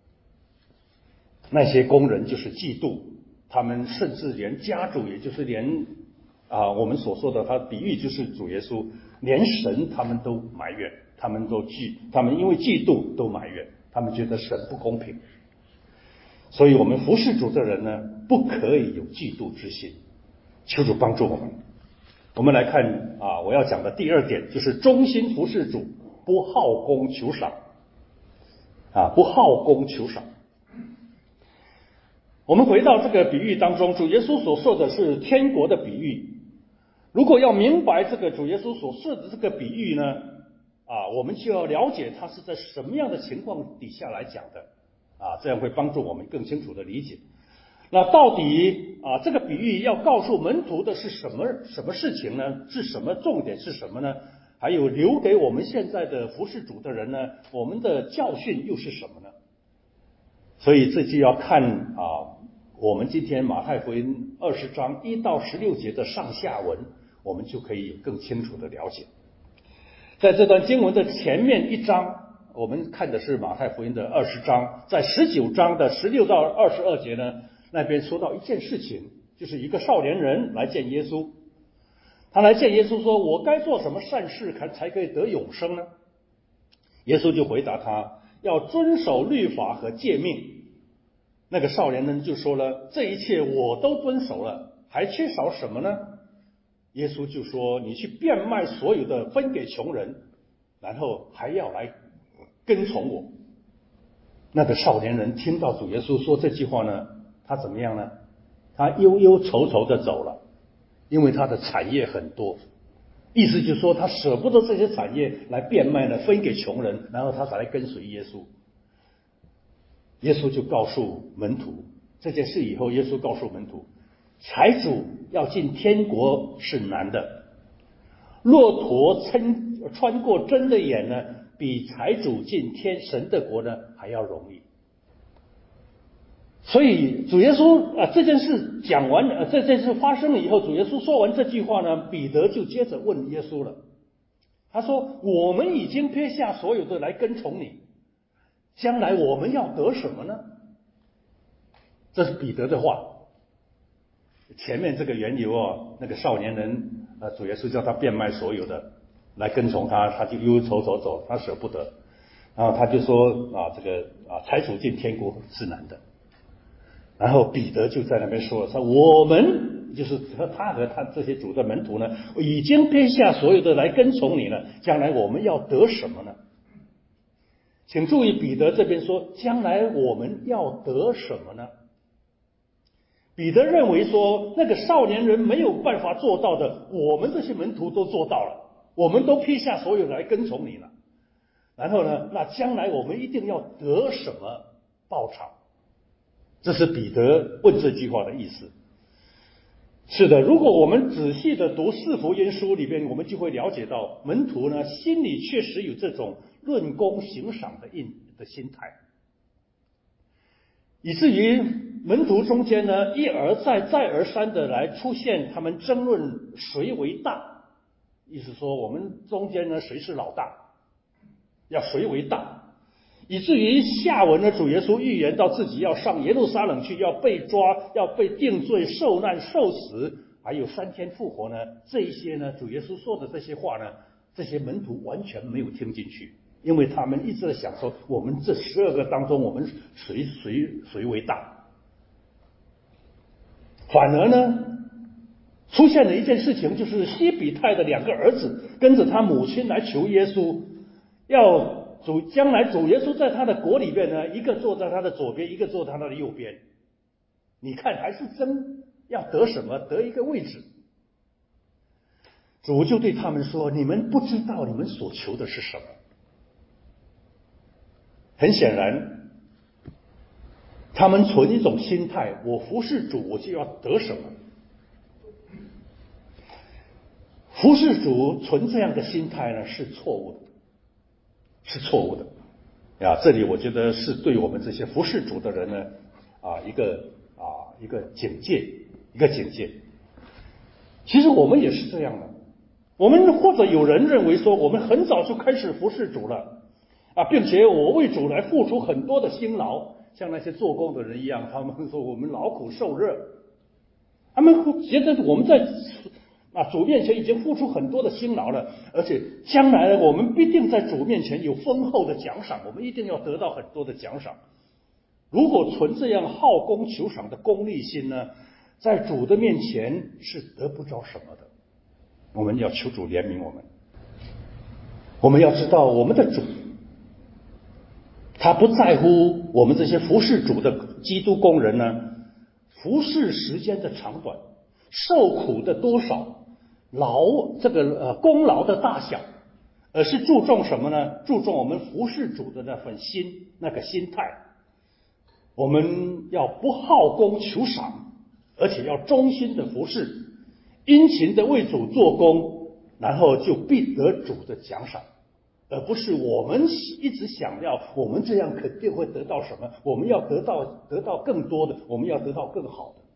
那些工人就是嫉妒，他们甚至连家主，也就是连啊我们所说的，他比喻就是主耶稣，连神他们都埋怨，他们都嫉，他们因为嫉妒都埋怨，他们觉得神不公平。所以我们服侍主的人呢，不可以有嫉妒之心。求主帮助我们。我们来看啊，我要讲的第二点就是忠心服侍主，不好功求赏。啊，不好功求赏。我们回到这个比喻当中，主耶稣所说的是天国的比喻。如果要明白这个主耶稣所说的这个比喻呢，啊，我们就要了解他是在什么样的情况底下来讲的，啊，这样会帮助我们更清楚的理解。那到底啊，这个比喻要告诉门徒的是什么什么事情呢？是什么重点是什么呢？还有留给我们现在的服侍主的人呢，我们的教训又是什么呢？所以这就要看啊，我们今天马太福音二十章一到十六节的上下文，我们就可以有更清楚的了解。在这段经文的前面一章，我们看的是马太福音的二十章，在十九章的十六到二十二节呢，那边说到一件事情，就是一个少年人来见耶稣。他来见耶稣说，我该做什么善事才可以得永生呢？耶稣就回答他，要遵守律法和诫命。那个少年人就说了，这一切我都遵守了，还缺少什么呢？耶稣就说，你去变卖所有的分给穷人，然后还要来跟从我。那个少年人听到主耶稣说这句话呢，他怎么样呢？他忧忧愁愁的走了，因为他的产业很多，意思就是说他舍不得这些产业来变卖呢，分给穷人，然后他才来跟随耶稣。耶稣就告诉门徒这件事以后，耶稣告诉门徒，财主要进天国是难的，骆驼穿穿过针的眼呢，比财主进天神的国呢还要容易。所以主耶稣啊，这件事讲完了，这件事发生了以后，主耶稣说完这句话呢，彼得就接着问耶稣了。他说，我们已经撇下所有的来跟从你，将来我们要得什么呢？这是彼得的话。前面这个缘由哦，那个少年人啊，主耶稣叫他变卖所有的来跟从他，他就忧忧愁愁走，他舍不得。然后他就说啊，这个啊，财主进天国是难的。然后彼得就在那边说了，说我们就是他和他这些主的门徒呢，已经撇下所有的来跟从你了，将来我们要得什么呢？请注意，彼得这边说，将来我们要得什么呢？彼得认为说，那个少年人没有办法做到的，我们这些门徒都做到了，我们都撇下所有来跟从你了。然后呢，那将来我们一定要得什么？ 报偿。这是彼得问这句话的意思。是的，如果我们仔细的读四福音书里边，我们就会了解到，门徒呢心里确实有这种论功行赏的印的心态，以至于门徒中间呢一而再再而三的来出现他们争论谁为大，意思说我们中间呢谁是老大，要谁为大，以至于下文呢主耶稣预言到自己要上耶路撒冷去，要被抓，要被定罪，受难受死，还有三天复活呢，这一些呢主耶稣说的这些话呢，这些门徒完全没有听进去，因为他们一直在想说，我们这十二个当中，我们谁谁谁为大。反而呢出现了一件事情，就是西比泰的两个儿子跟着他母亲来求耶稣，要主将来主耶稣在他的国里边呢，一个坐在他的左边，一个坐在他的右边。你看还是争要得什么？得一个位置。主就对他们说：“你们不知道你们所求的是什么。”很显然，他们存一种心态：我服侍主，我就要得什么。服侍主存这样的心态呢，是错误的。是错误的呀！这里我觉得是对我们这些服侍主的人呢，啊，一个啊一个警戒，一个警戒。其实我们也是这样的，我们或者有人认为说，我们很早就开始服侍主了啊，并且我为主来付出很多的辛劳，像那些做工的人一样，他们说我们劳苦受热，他们觉得我们在啊，主面前已经付出很多的辛劳了，而且将来呢，我们必定在主面前有丰厚的奖赏，我们一定要得到很多的奖赏。如果存这样好功求赏的功利心呢，在主的面前是得不着什么的。我们要求主怜悯我们。我们要知道，我们的主他不在乎我们这些服侍主的基督工人呢，服侍时间的长短，受苦的多少，劳这个呃功劳的大小，而是注重什么呢？注重我们服侍主的那份心，那个心态。我们要不好功求赏，而且要忠心的服侍，殷勤的为主做工，然后就必得主的奖赏，而不是我们一直想要我们这样肯定会得到什么，我们要得到得到更多的，我们要得到更好的。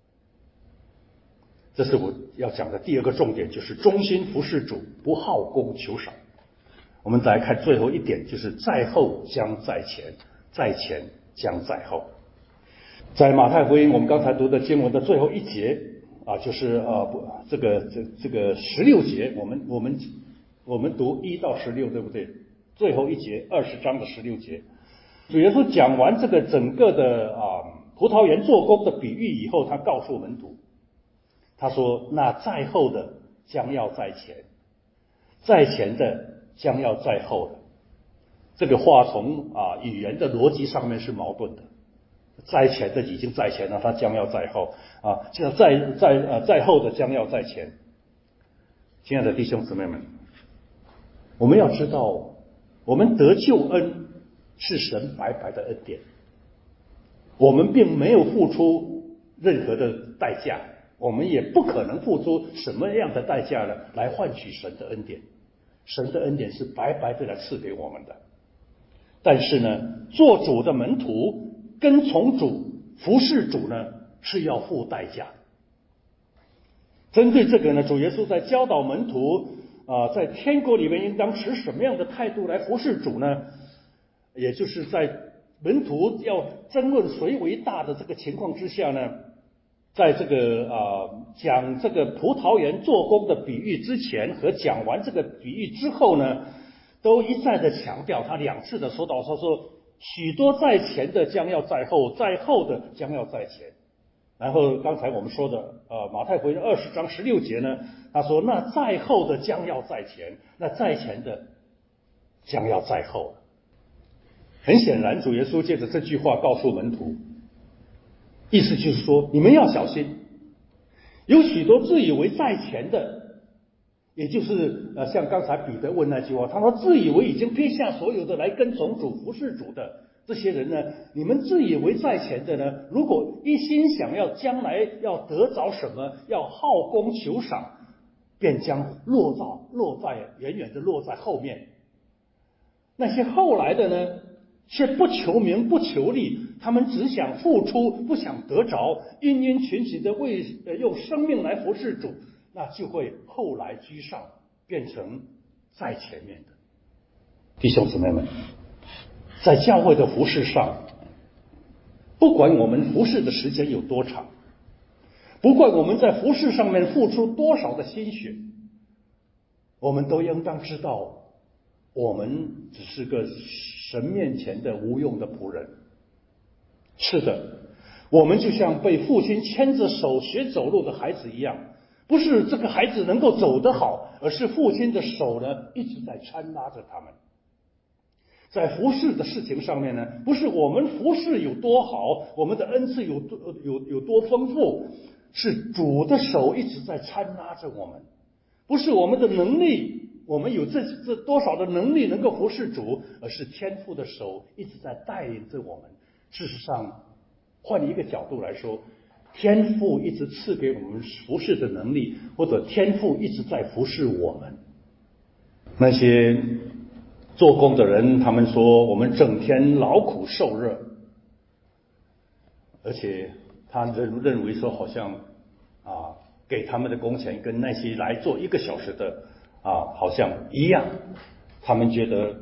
这是我要讲的第二个重点，就是忠心服侍主，不好功求赏。我们再来看最后一点，就是在后将在前，在前将在后。在马太福音我们刚才读的经文的最后一节啊，就是啊不这个这这个十六节，我们我们我们读一到十六，对不对？最后一节二十章的十六节，主耶稣讲完这个整个的啊葡萄园做工的比喻以后，他告诉门徒，他说：“那在后的将要在前，在前的将要在后的。”这个话从啊语言的逻辑上面是矛盾的。在前的已经在前了，他将要在后啊，这在在呃在后的将要在前。亲爱的弟兄姊妹们，我们要知道，我们得救恩是神白白的恩典，我们并没有付出任何的代价，我们也不可能付出什么样的代价呢来换取神的恩典。神的恩典是白白的来赐给我们的。但是呢，做主的门徒跟从主服侍主呢是要付代价。针对这个呢，主耶稣在教导门徒啊、呃，在天国里面应当持什么样的态度来服侍主呢？也就是在门徒要争论谁为大的这个情况之下呢，在这个啊、呃、讲这个葡萄园做工的比喻之前和讲完这个比喻之后呢，都一再的强调，他两次的说到说说许多在前的将要在后，在后的将要在前。然后刚才我们说的呃马太福音二十章十六节呢，他说那在后的将要在前，那在前的将要在后。很显然主耶稣借着这句话告诉门徒，意思就是说你们要小心，有许多自以为在前的，也就是呃像刚才彼得问那句话，他说自以为已经撇下所有的来跟从主服侍主的， 这些人呢，你们自以为在前的呢，如果一心想要将来要得着什么，要好功求赏，便将落到落在远远的落在后面。那些后来的呢，却不求名不求利，他们只想付出，不想得着，殷殷勤勤的为呃用生命来服侍主，那就会后来居上，变成在前面的。弟兄姊妹们，在教会的服侍上，不管我们服侍的时间有多长，不管我们在服侍上面付出多少的心血，我们都应当知道，我们只是个神面前的无用的仆人。是的，我们就像被父亲牵着手学走路的孩子一样，不是这个孩子能够走得好，而是父亲的手呢一直在搀拉着他们。在服侍的事情上面呢，不是我们服侍有多好，我们的恩赐有多有有多丰富，是主的手一直在搀拉着我们，不是我们的能力，我们有这这多少的能力能够服侍主，而是天父的手一直在带领着我们。事实上，换一个角度来说，天父一直赐给我们服侍的能力，或者天父一直在服侍我们。那些做工的人，他们说我们整天劳苦受热，而且他认认为说好像啊给他们的工钱跟那些来做一个小时的啊好像一样，他们觉得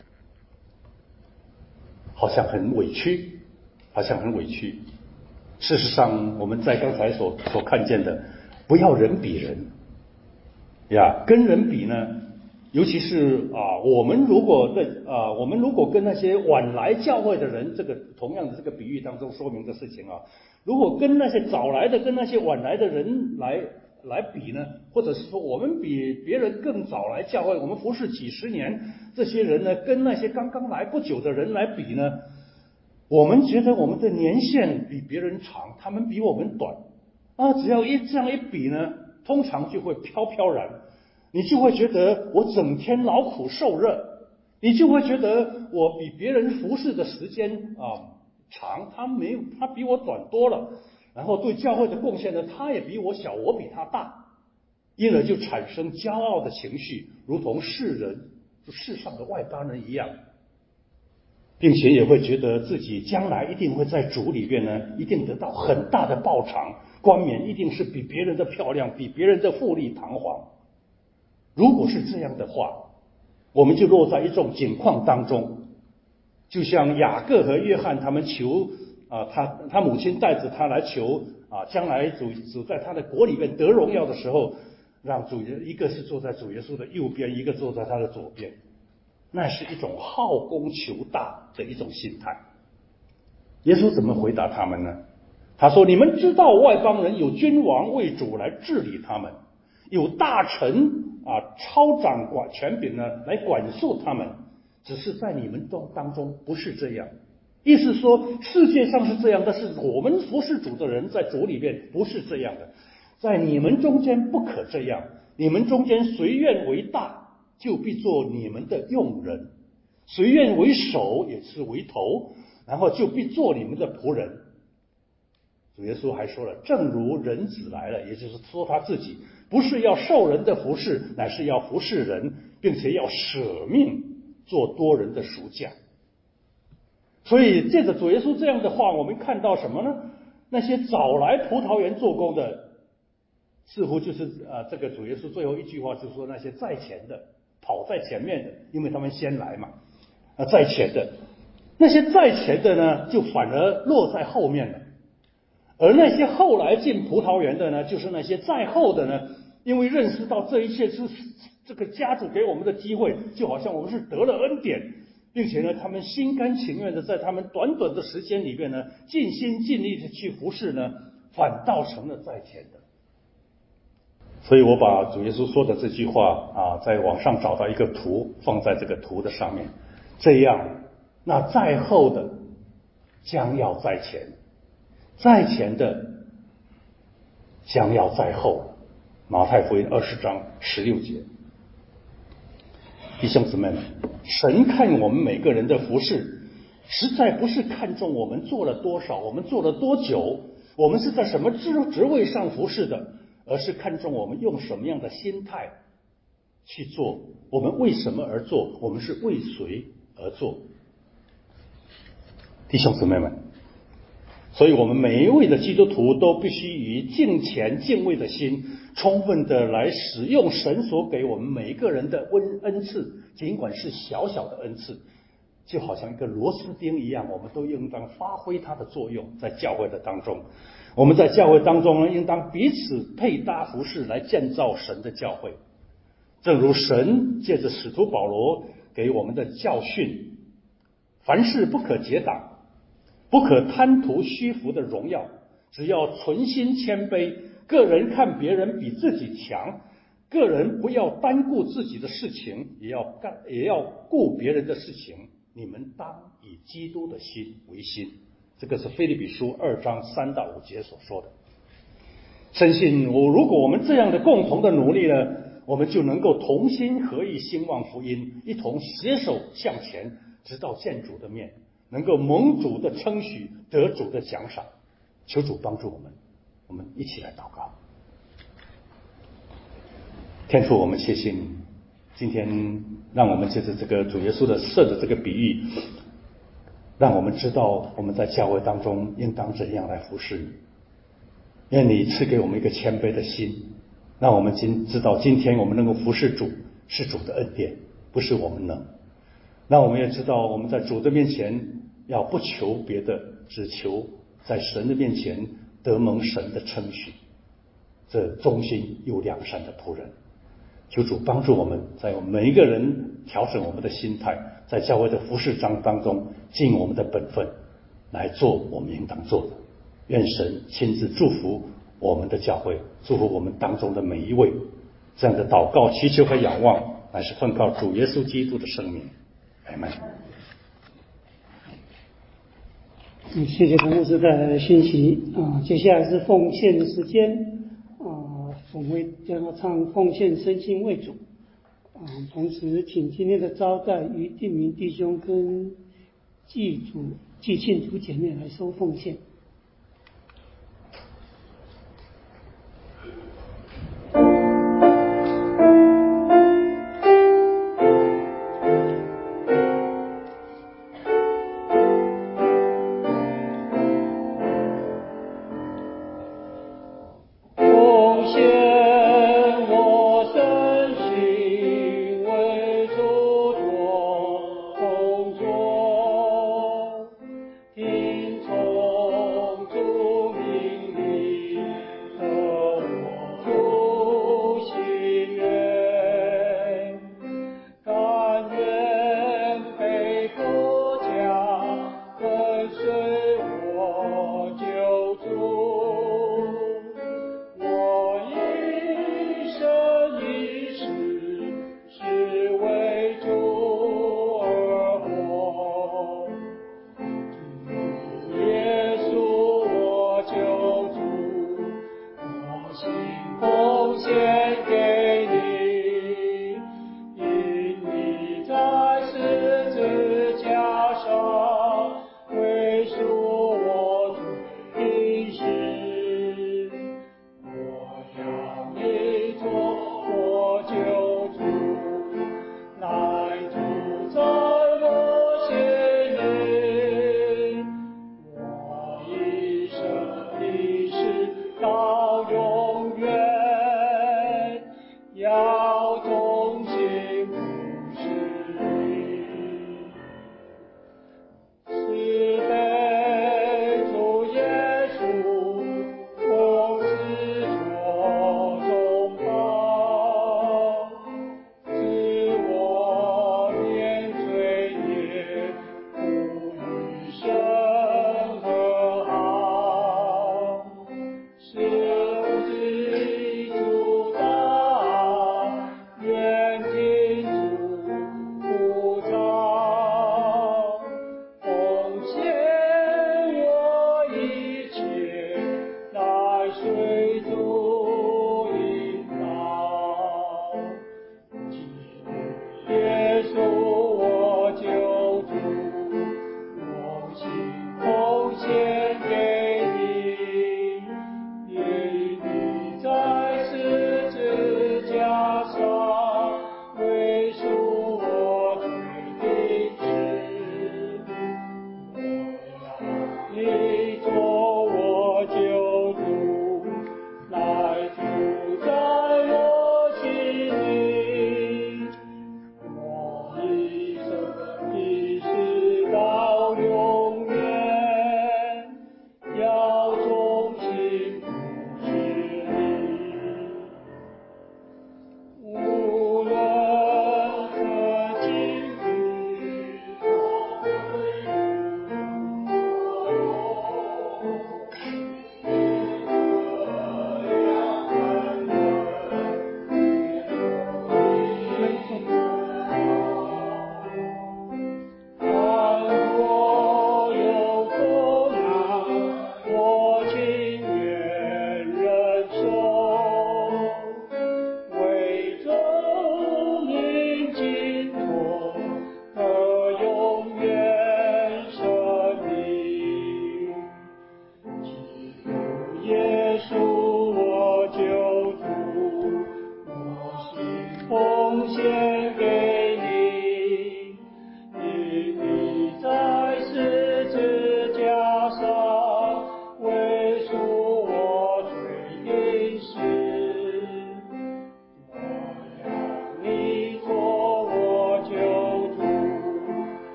好像很委屈，好像很委屈。事实上，我们在刚才所所看见的，不要人比人呀，跟人比呢。尤其是啊，我们如果在啊，我们如果跟那些晚来教会的人，这个同样的这个比喻当中说明的事情啊，如果跟那些早来的、跟那些晚来的人来来比呢，或者是说我们比别人更早来教会，我们服侍几十年，这些人呢，跟那些刚刚来不久的人来比呢，我们觉得我们的年限比别人长，他们比我们短啊，只要一这样一比呢，通常就会飘飘然。你就会觉得我整天劳苦受热，你就会觉得我比别人服侍的时间啊长，他没有，他比我短多了。然后对教会的贡献呢，他也比我小，我比他大，因而就产生骄傲的情绪，如同世人、世上的外邦人一样，并且也会觉得自己将来一定会在主里边呢，一定得到很大的报偿，冠冕一定是比别人的漂亮，比别人的富丽堂皇。如果是这样的话，我们就落在一种境况当中，就像雅各和约翰他们求啊，他他母亲带着他来求啊，将来主主在他的国里面得荣耀的时候，让主一个是坐在主耶稣的右边，一个坐在他的左边，那是一种好功求大的一种心态。耶稣怎么回答他们呢？他说：“你们知道外邦人有君王为主来治理他们，有大臣啊，超掌管权柄呢，来管束他们。只是在你们中当中不是这样。意思说，世界上是这样，但是我们服侍主的人在主里面不是这样的。在你们中间不可这样，你们中间谁愿为大，就必做你们的用人；谁愿为首，也是为头，然后就必做你们的仆人。”主耶稣还说了，正如人子来了，也就是说他自己不是要受人的服侍，乃是要服侍人，并且要舍命做多人的赎价。所以借着主耶稣这样的话，我们看到什么呢？那些早来葡萄园做工的，似乎就是啊、呃，这个主耶稣最后一句话就是说，那些在前的跑在前面的，因为他们先来嘛，啊，在前的那些在前的呢，就反而落在后面了。而那些后来进葡萄园的呢，就是那些在后的呢，因为认识到这一切是这个家主给我们的机会，就好像我们是得了恩典，并且呢，他们心甘情愿的在他们短短的时间里面呢，尽心尽力的去服侍呢，反倒成了在前的。所以我把主耶稣说的这句话啊，在网上找到一个图，放在这个图的上面，这样那在后的将要在前，在前的将要在后。马太福音二十章十六节。弟兄姊妹们，神看我们每个人的服事， 实在不是看重我们做了多少，我们做了多久，我们是在什么职职位上服侍的，而是看重我们用什么样的心态去做，我们为什么而做，我们是为谁而做。弟兄姊妹们，所以我们每一位的基督徒都必须以敬虔敬畏的心，充分的来使用神所给我们每一个人的恩恩赐，尽管是小小的恩赐，就好像一个螺丝钉一样，我们都应当发挥它的作用。在教会的当中，我们在教会当中呢，应当彼此配搭服侍，来建造神的教会。正如神借着使徒保罗给我们的教训，凡事不可结党，不可贪图虚浮的荣耀，只要存心谦卑，个人看别人比自己强，个人不要单顾自己的事情，也要干也要顾别人的事情。你们当以基督的心为心。这个是腓立比书二章三到五节所说的。深信我如果我们这样的共同的努力呢，我们就能够同心合意兴旺福音，一同携手向前，直到见主的面，能够蒙主的称许，得主的奖赏。求主帮助我们，我们一起来祷告。天父，我们谢谢你，今天让我们借着这个主耶稣的设的这个比喻，让我们知道我们在教会当中应当怎样来服侍你。愿你赐给我们一个谦卑的心，让我们今知道今天我们能够服侍主是主的恩典，不是我们能。让我们也知道我们在主的面前要不求别的，只求在神的面前得蒙神的称许，这忠心又良善的仆人。求主帮助我们，在我们每一个人调整我们的心态，在教会的服事章当中尽我们的本分来做我们应当做的。愿神亲自祝福我们的教会，祝福我们当中的每一位。这样的祷告祈求和仰望乃是奉靠主耶稣基督的圣名。阿们。 嗯，谢谢陈牧师带来的信息啊。接下来是奉献的时间啊，我们会将要唱奉献身心为主啊。同时，请今天的招待于定明弟兄跟祭主、祭庆组姐妹来收奉献。 听从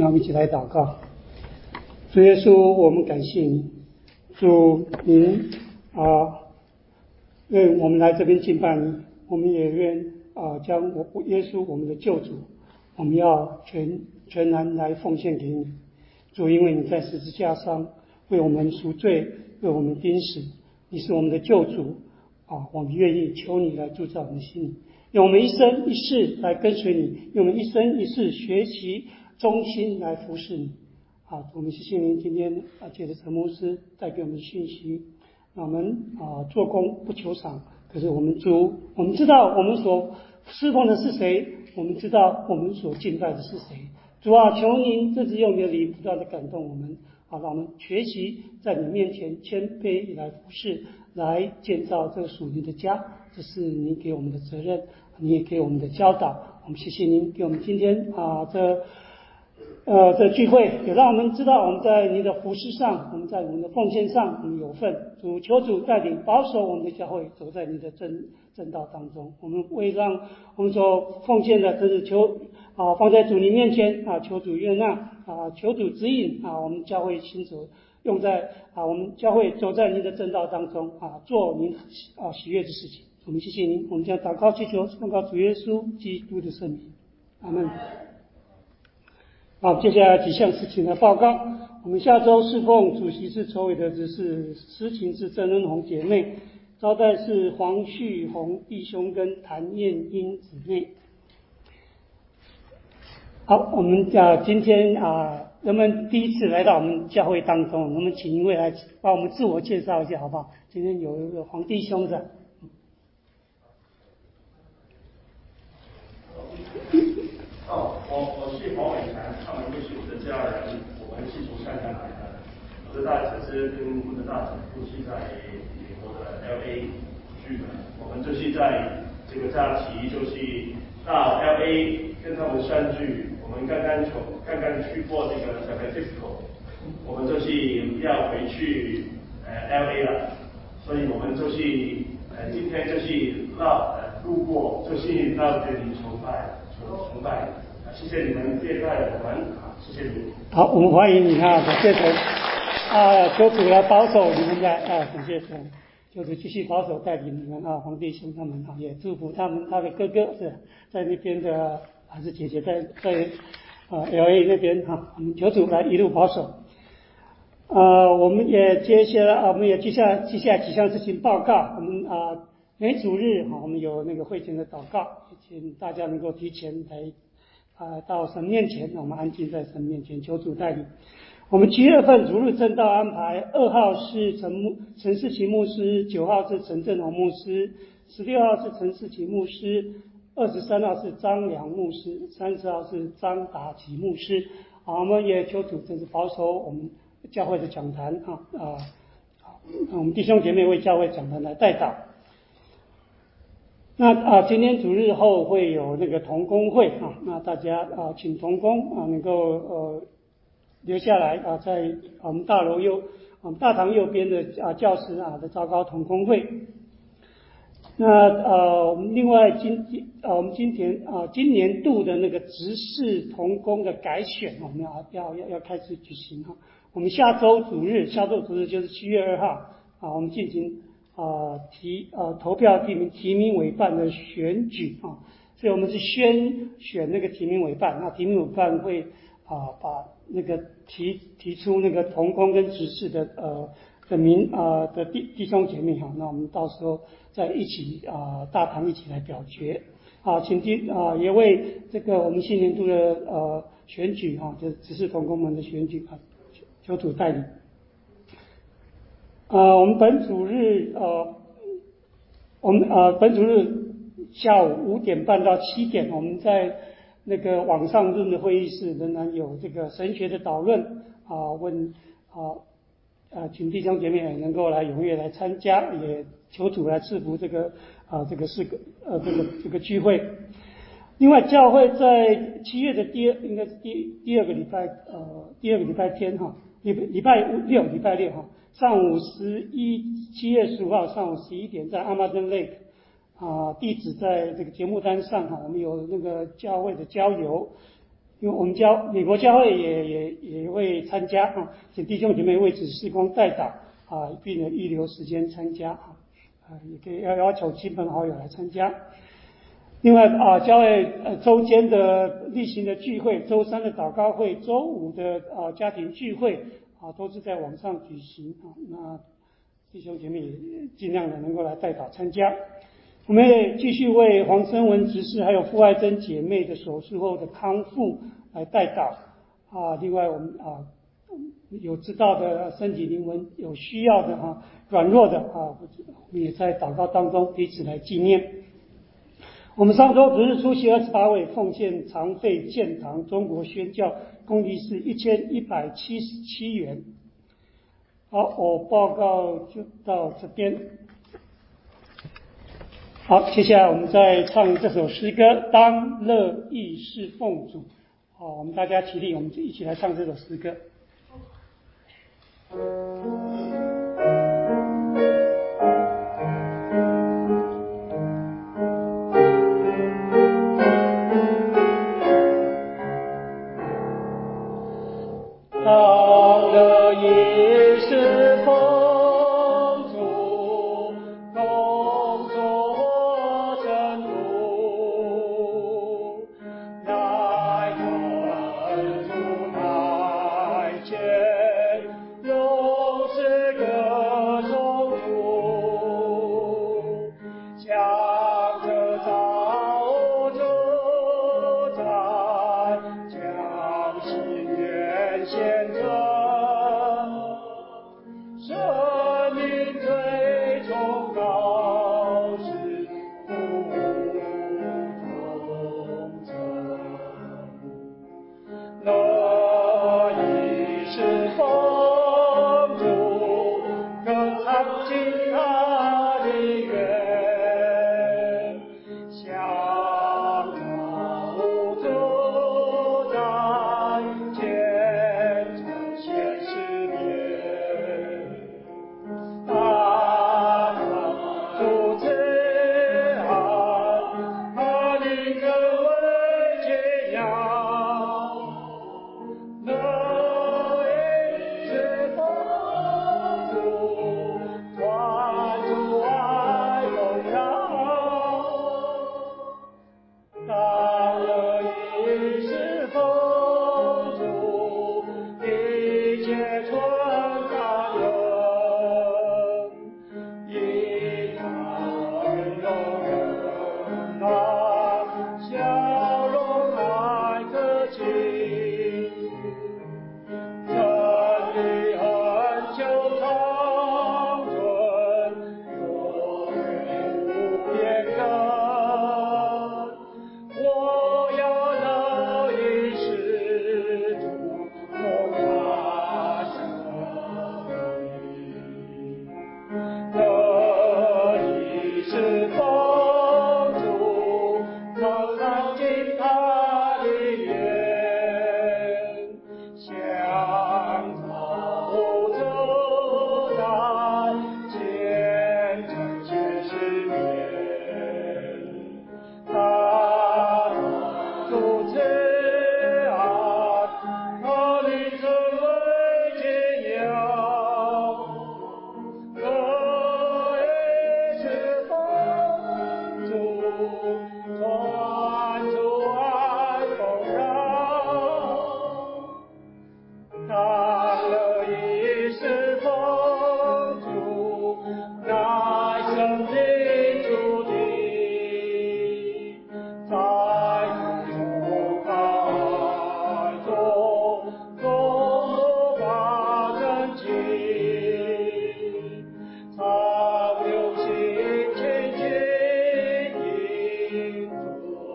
让我们一起来祷告。主耶稣，我们感谢你，主您啊，愿我们来这边敬拜你，我们也愿啊将我耶稣我们的救主，我们要全全然来奉献给你。主，因为你在十字架上为我们赎罪，为我们钉死，你是我们的救主啊！我们愿意求你来铸造我们的心里，用我们一生一世来跟随你，用我们一生一世学习忠心来服侍你啊！我们谢谢您今天啊，借着陈牧师带给我们的讯息，让我们啊做工不求赏。可是我们主，我们知道我们所侍奉的是谁，我们知道我们所敬拜的是谁。主啊，求您这次用你的灵不断的感动我们啊，让我们学习在你面前谦卑来服侍，来建造这个属灵的家。这是您给我们的责任，你也给我们的教导。我们谢谢您给我们今天啊这呃这聚会，也让我们知道我们在您的服侍上，我们在我们的奉献上我们有份。主，求主带领保守我们的教会走在你的正正道当中。我们为让我们所奉献的，真是求啊放在主你面前啊，求主悦纳啊，求主指引啊，我们教会行走用在啊我们教会走在您的正道当中啊，做您啊喜悦的事情。我们谢谢您，我们将祷告祈求奉告主耶稣基督的圣名，阿门。好，接下来几项事情的报告。我们下周侍奉主席是筹委的只是施情是郑恩红姐妹，招待是黄旭红弟兄跟谭燕英姊妹。好，我们啊今天啊人们第一次来到我们教会当中，我们请一位来帮我们自我介绍一下好不好？今天有一个黄弟兄的。 哦，我我是黄伟强，他们都是我的家人，我们是从香港来的。我的大姐姐跟我的大姐夫是在美国的 L A 居的，我们就是在这个假期就是到 L A 跟他们相聚。我们刚刚从刚刚去过这个 San Francisco， 我们就是要回去呃 L A 了，所以我们就是呃今天就是到呃路过，就是到这里崇拜。崇拜，谢谢你们接待我们，谢谢你。 好，我们欢迎你啊，感谢神啊，求主来保守你们的啊，感谢神，求主继续保守带领你们啊，黄弟兄他们啊，也祝福他们他的哥哥是在那边的还是姐姐在在啊 L A 那边哈、啊，我们求主来一路保守。呃，我们也接下来啊，我们也接下来接下来几项事情报告，我们啊。每主日哈，我们有那个会前的祷告，请大家能够提前来啊、呃、到神面前，我们安静在神面前求主带领。我们七月份主日正道安排，二号是陈牧陈世奇牧师，九号是陈振宏牧师，十六号是陈世奇牧师，二十三号是张良牧师，三十号是张达奇牧师。啊，我们也求主真是保守我们教会的讲坛啊啊，我们弟兄姐妹为教会讲坛来代祷。那啊，今天主日后会有那个同工会啊，那大家啊，请同工啊能够呃留下来啊，在我们大楼右我们大堂右边的啊教室啊的召高同工会。那呃，我们另外今啊，我们今天啊今年度的那个执事同工的改选，我们要要要要开始举行哈。我们下周主日，下周主日就是七月二号啊，我们进行。啊，提啊投票提名提名委办的选举啊，所以我们是宣选那个提名委办，那提名委办会啊把那个提提出那个同工跟执事的呃的名啊的弟弟兄姐妹哈，那我们到时候再一起啊大堂一起来表决啊，请听啊也为这个我们新年度的呃选举啊，就是执事同工们的选举啊，求主带领。呃，我们本主日呃，我们呃本主日下午五点半到七点，我们在那个网上论的会议室仍然有这个神学的导论啊，问啊呃，请弟兄姐妹也能够来踊跃来参加，也求主来赐福这个啊这个是个呃这个这个聚会。另外，教会在七月的第二应该是第第二个礼拜呃第二个礼拜天哈，礼礼拜六礼拜六哈。上午十一七月十五号上午十一点，在阿马登 Lake 啊，地址在这个节目单上哈，我们有那个教会的郊游， 因为我们教美国教会也也也会参加啊，请弟兄姐妹为此事工代祷啊，并且预留时间参加啊，啊，也可以要要求亲朋好友来参加。另外啊，教会呃周间的例行的聚会，周三的祷告会，周五的啊家庭聚会啊，都是在网上举行啊。那弟兄姐妹也尽量的能够来代祷参加。我们也继续为黄生文执事还有傅爱珍姐妹的手术后的康复来代祷啊。另外我们啊有知道的身体灵魂有需要的啊软弱的啊，我们也在祷告当中彼此来纪念。我们上周只是出席二十八位奉献常费建堂中国宣教公益是一千一百七十七元。好，我报告就到这边。好，接下来我们再唱这首诗歌《当乐意侍奉主》。好，我们大家起立，我们一起来唱这首诗歌。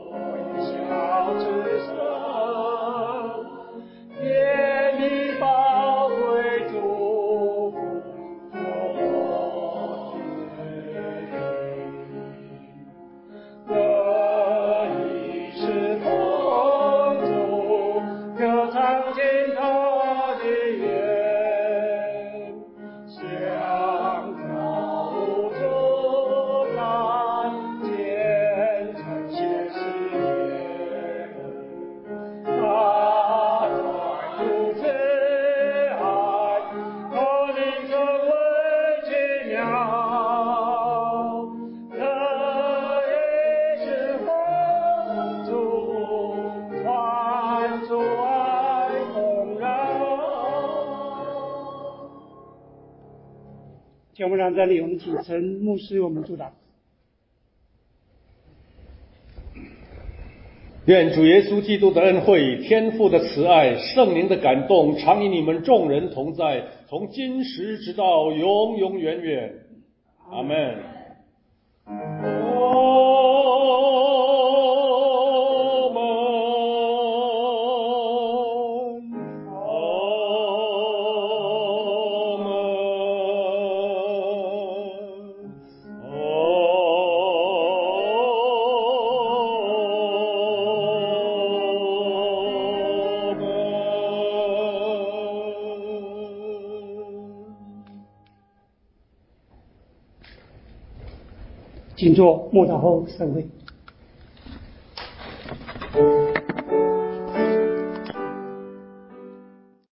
把请我们让站立，我们请陈牧师为我们主导。 愿主耶稣基督的恩惠、天父的慈爱、圣灵的感动，常与你们众人同在，从今时直到永永远远。阿们。 请坐，默祷后散会。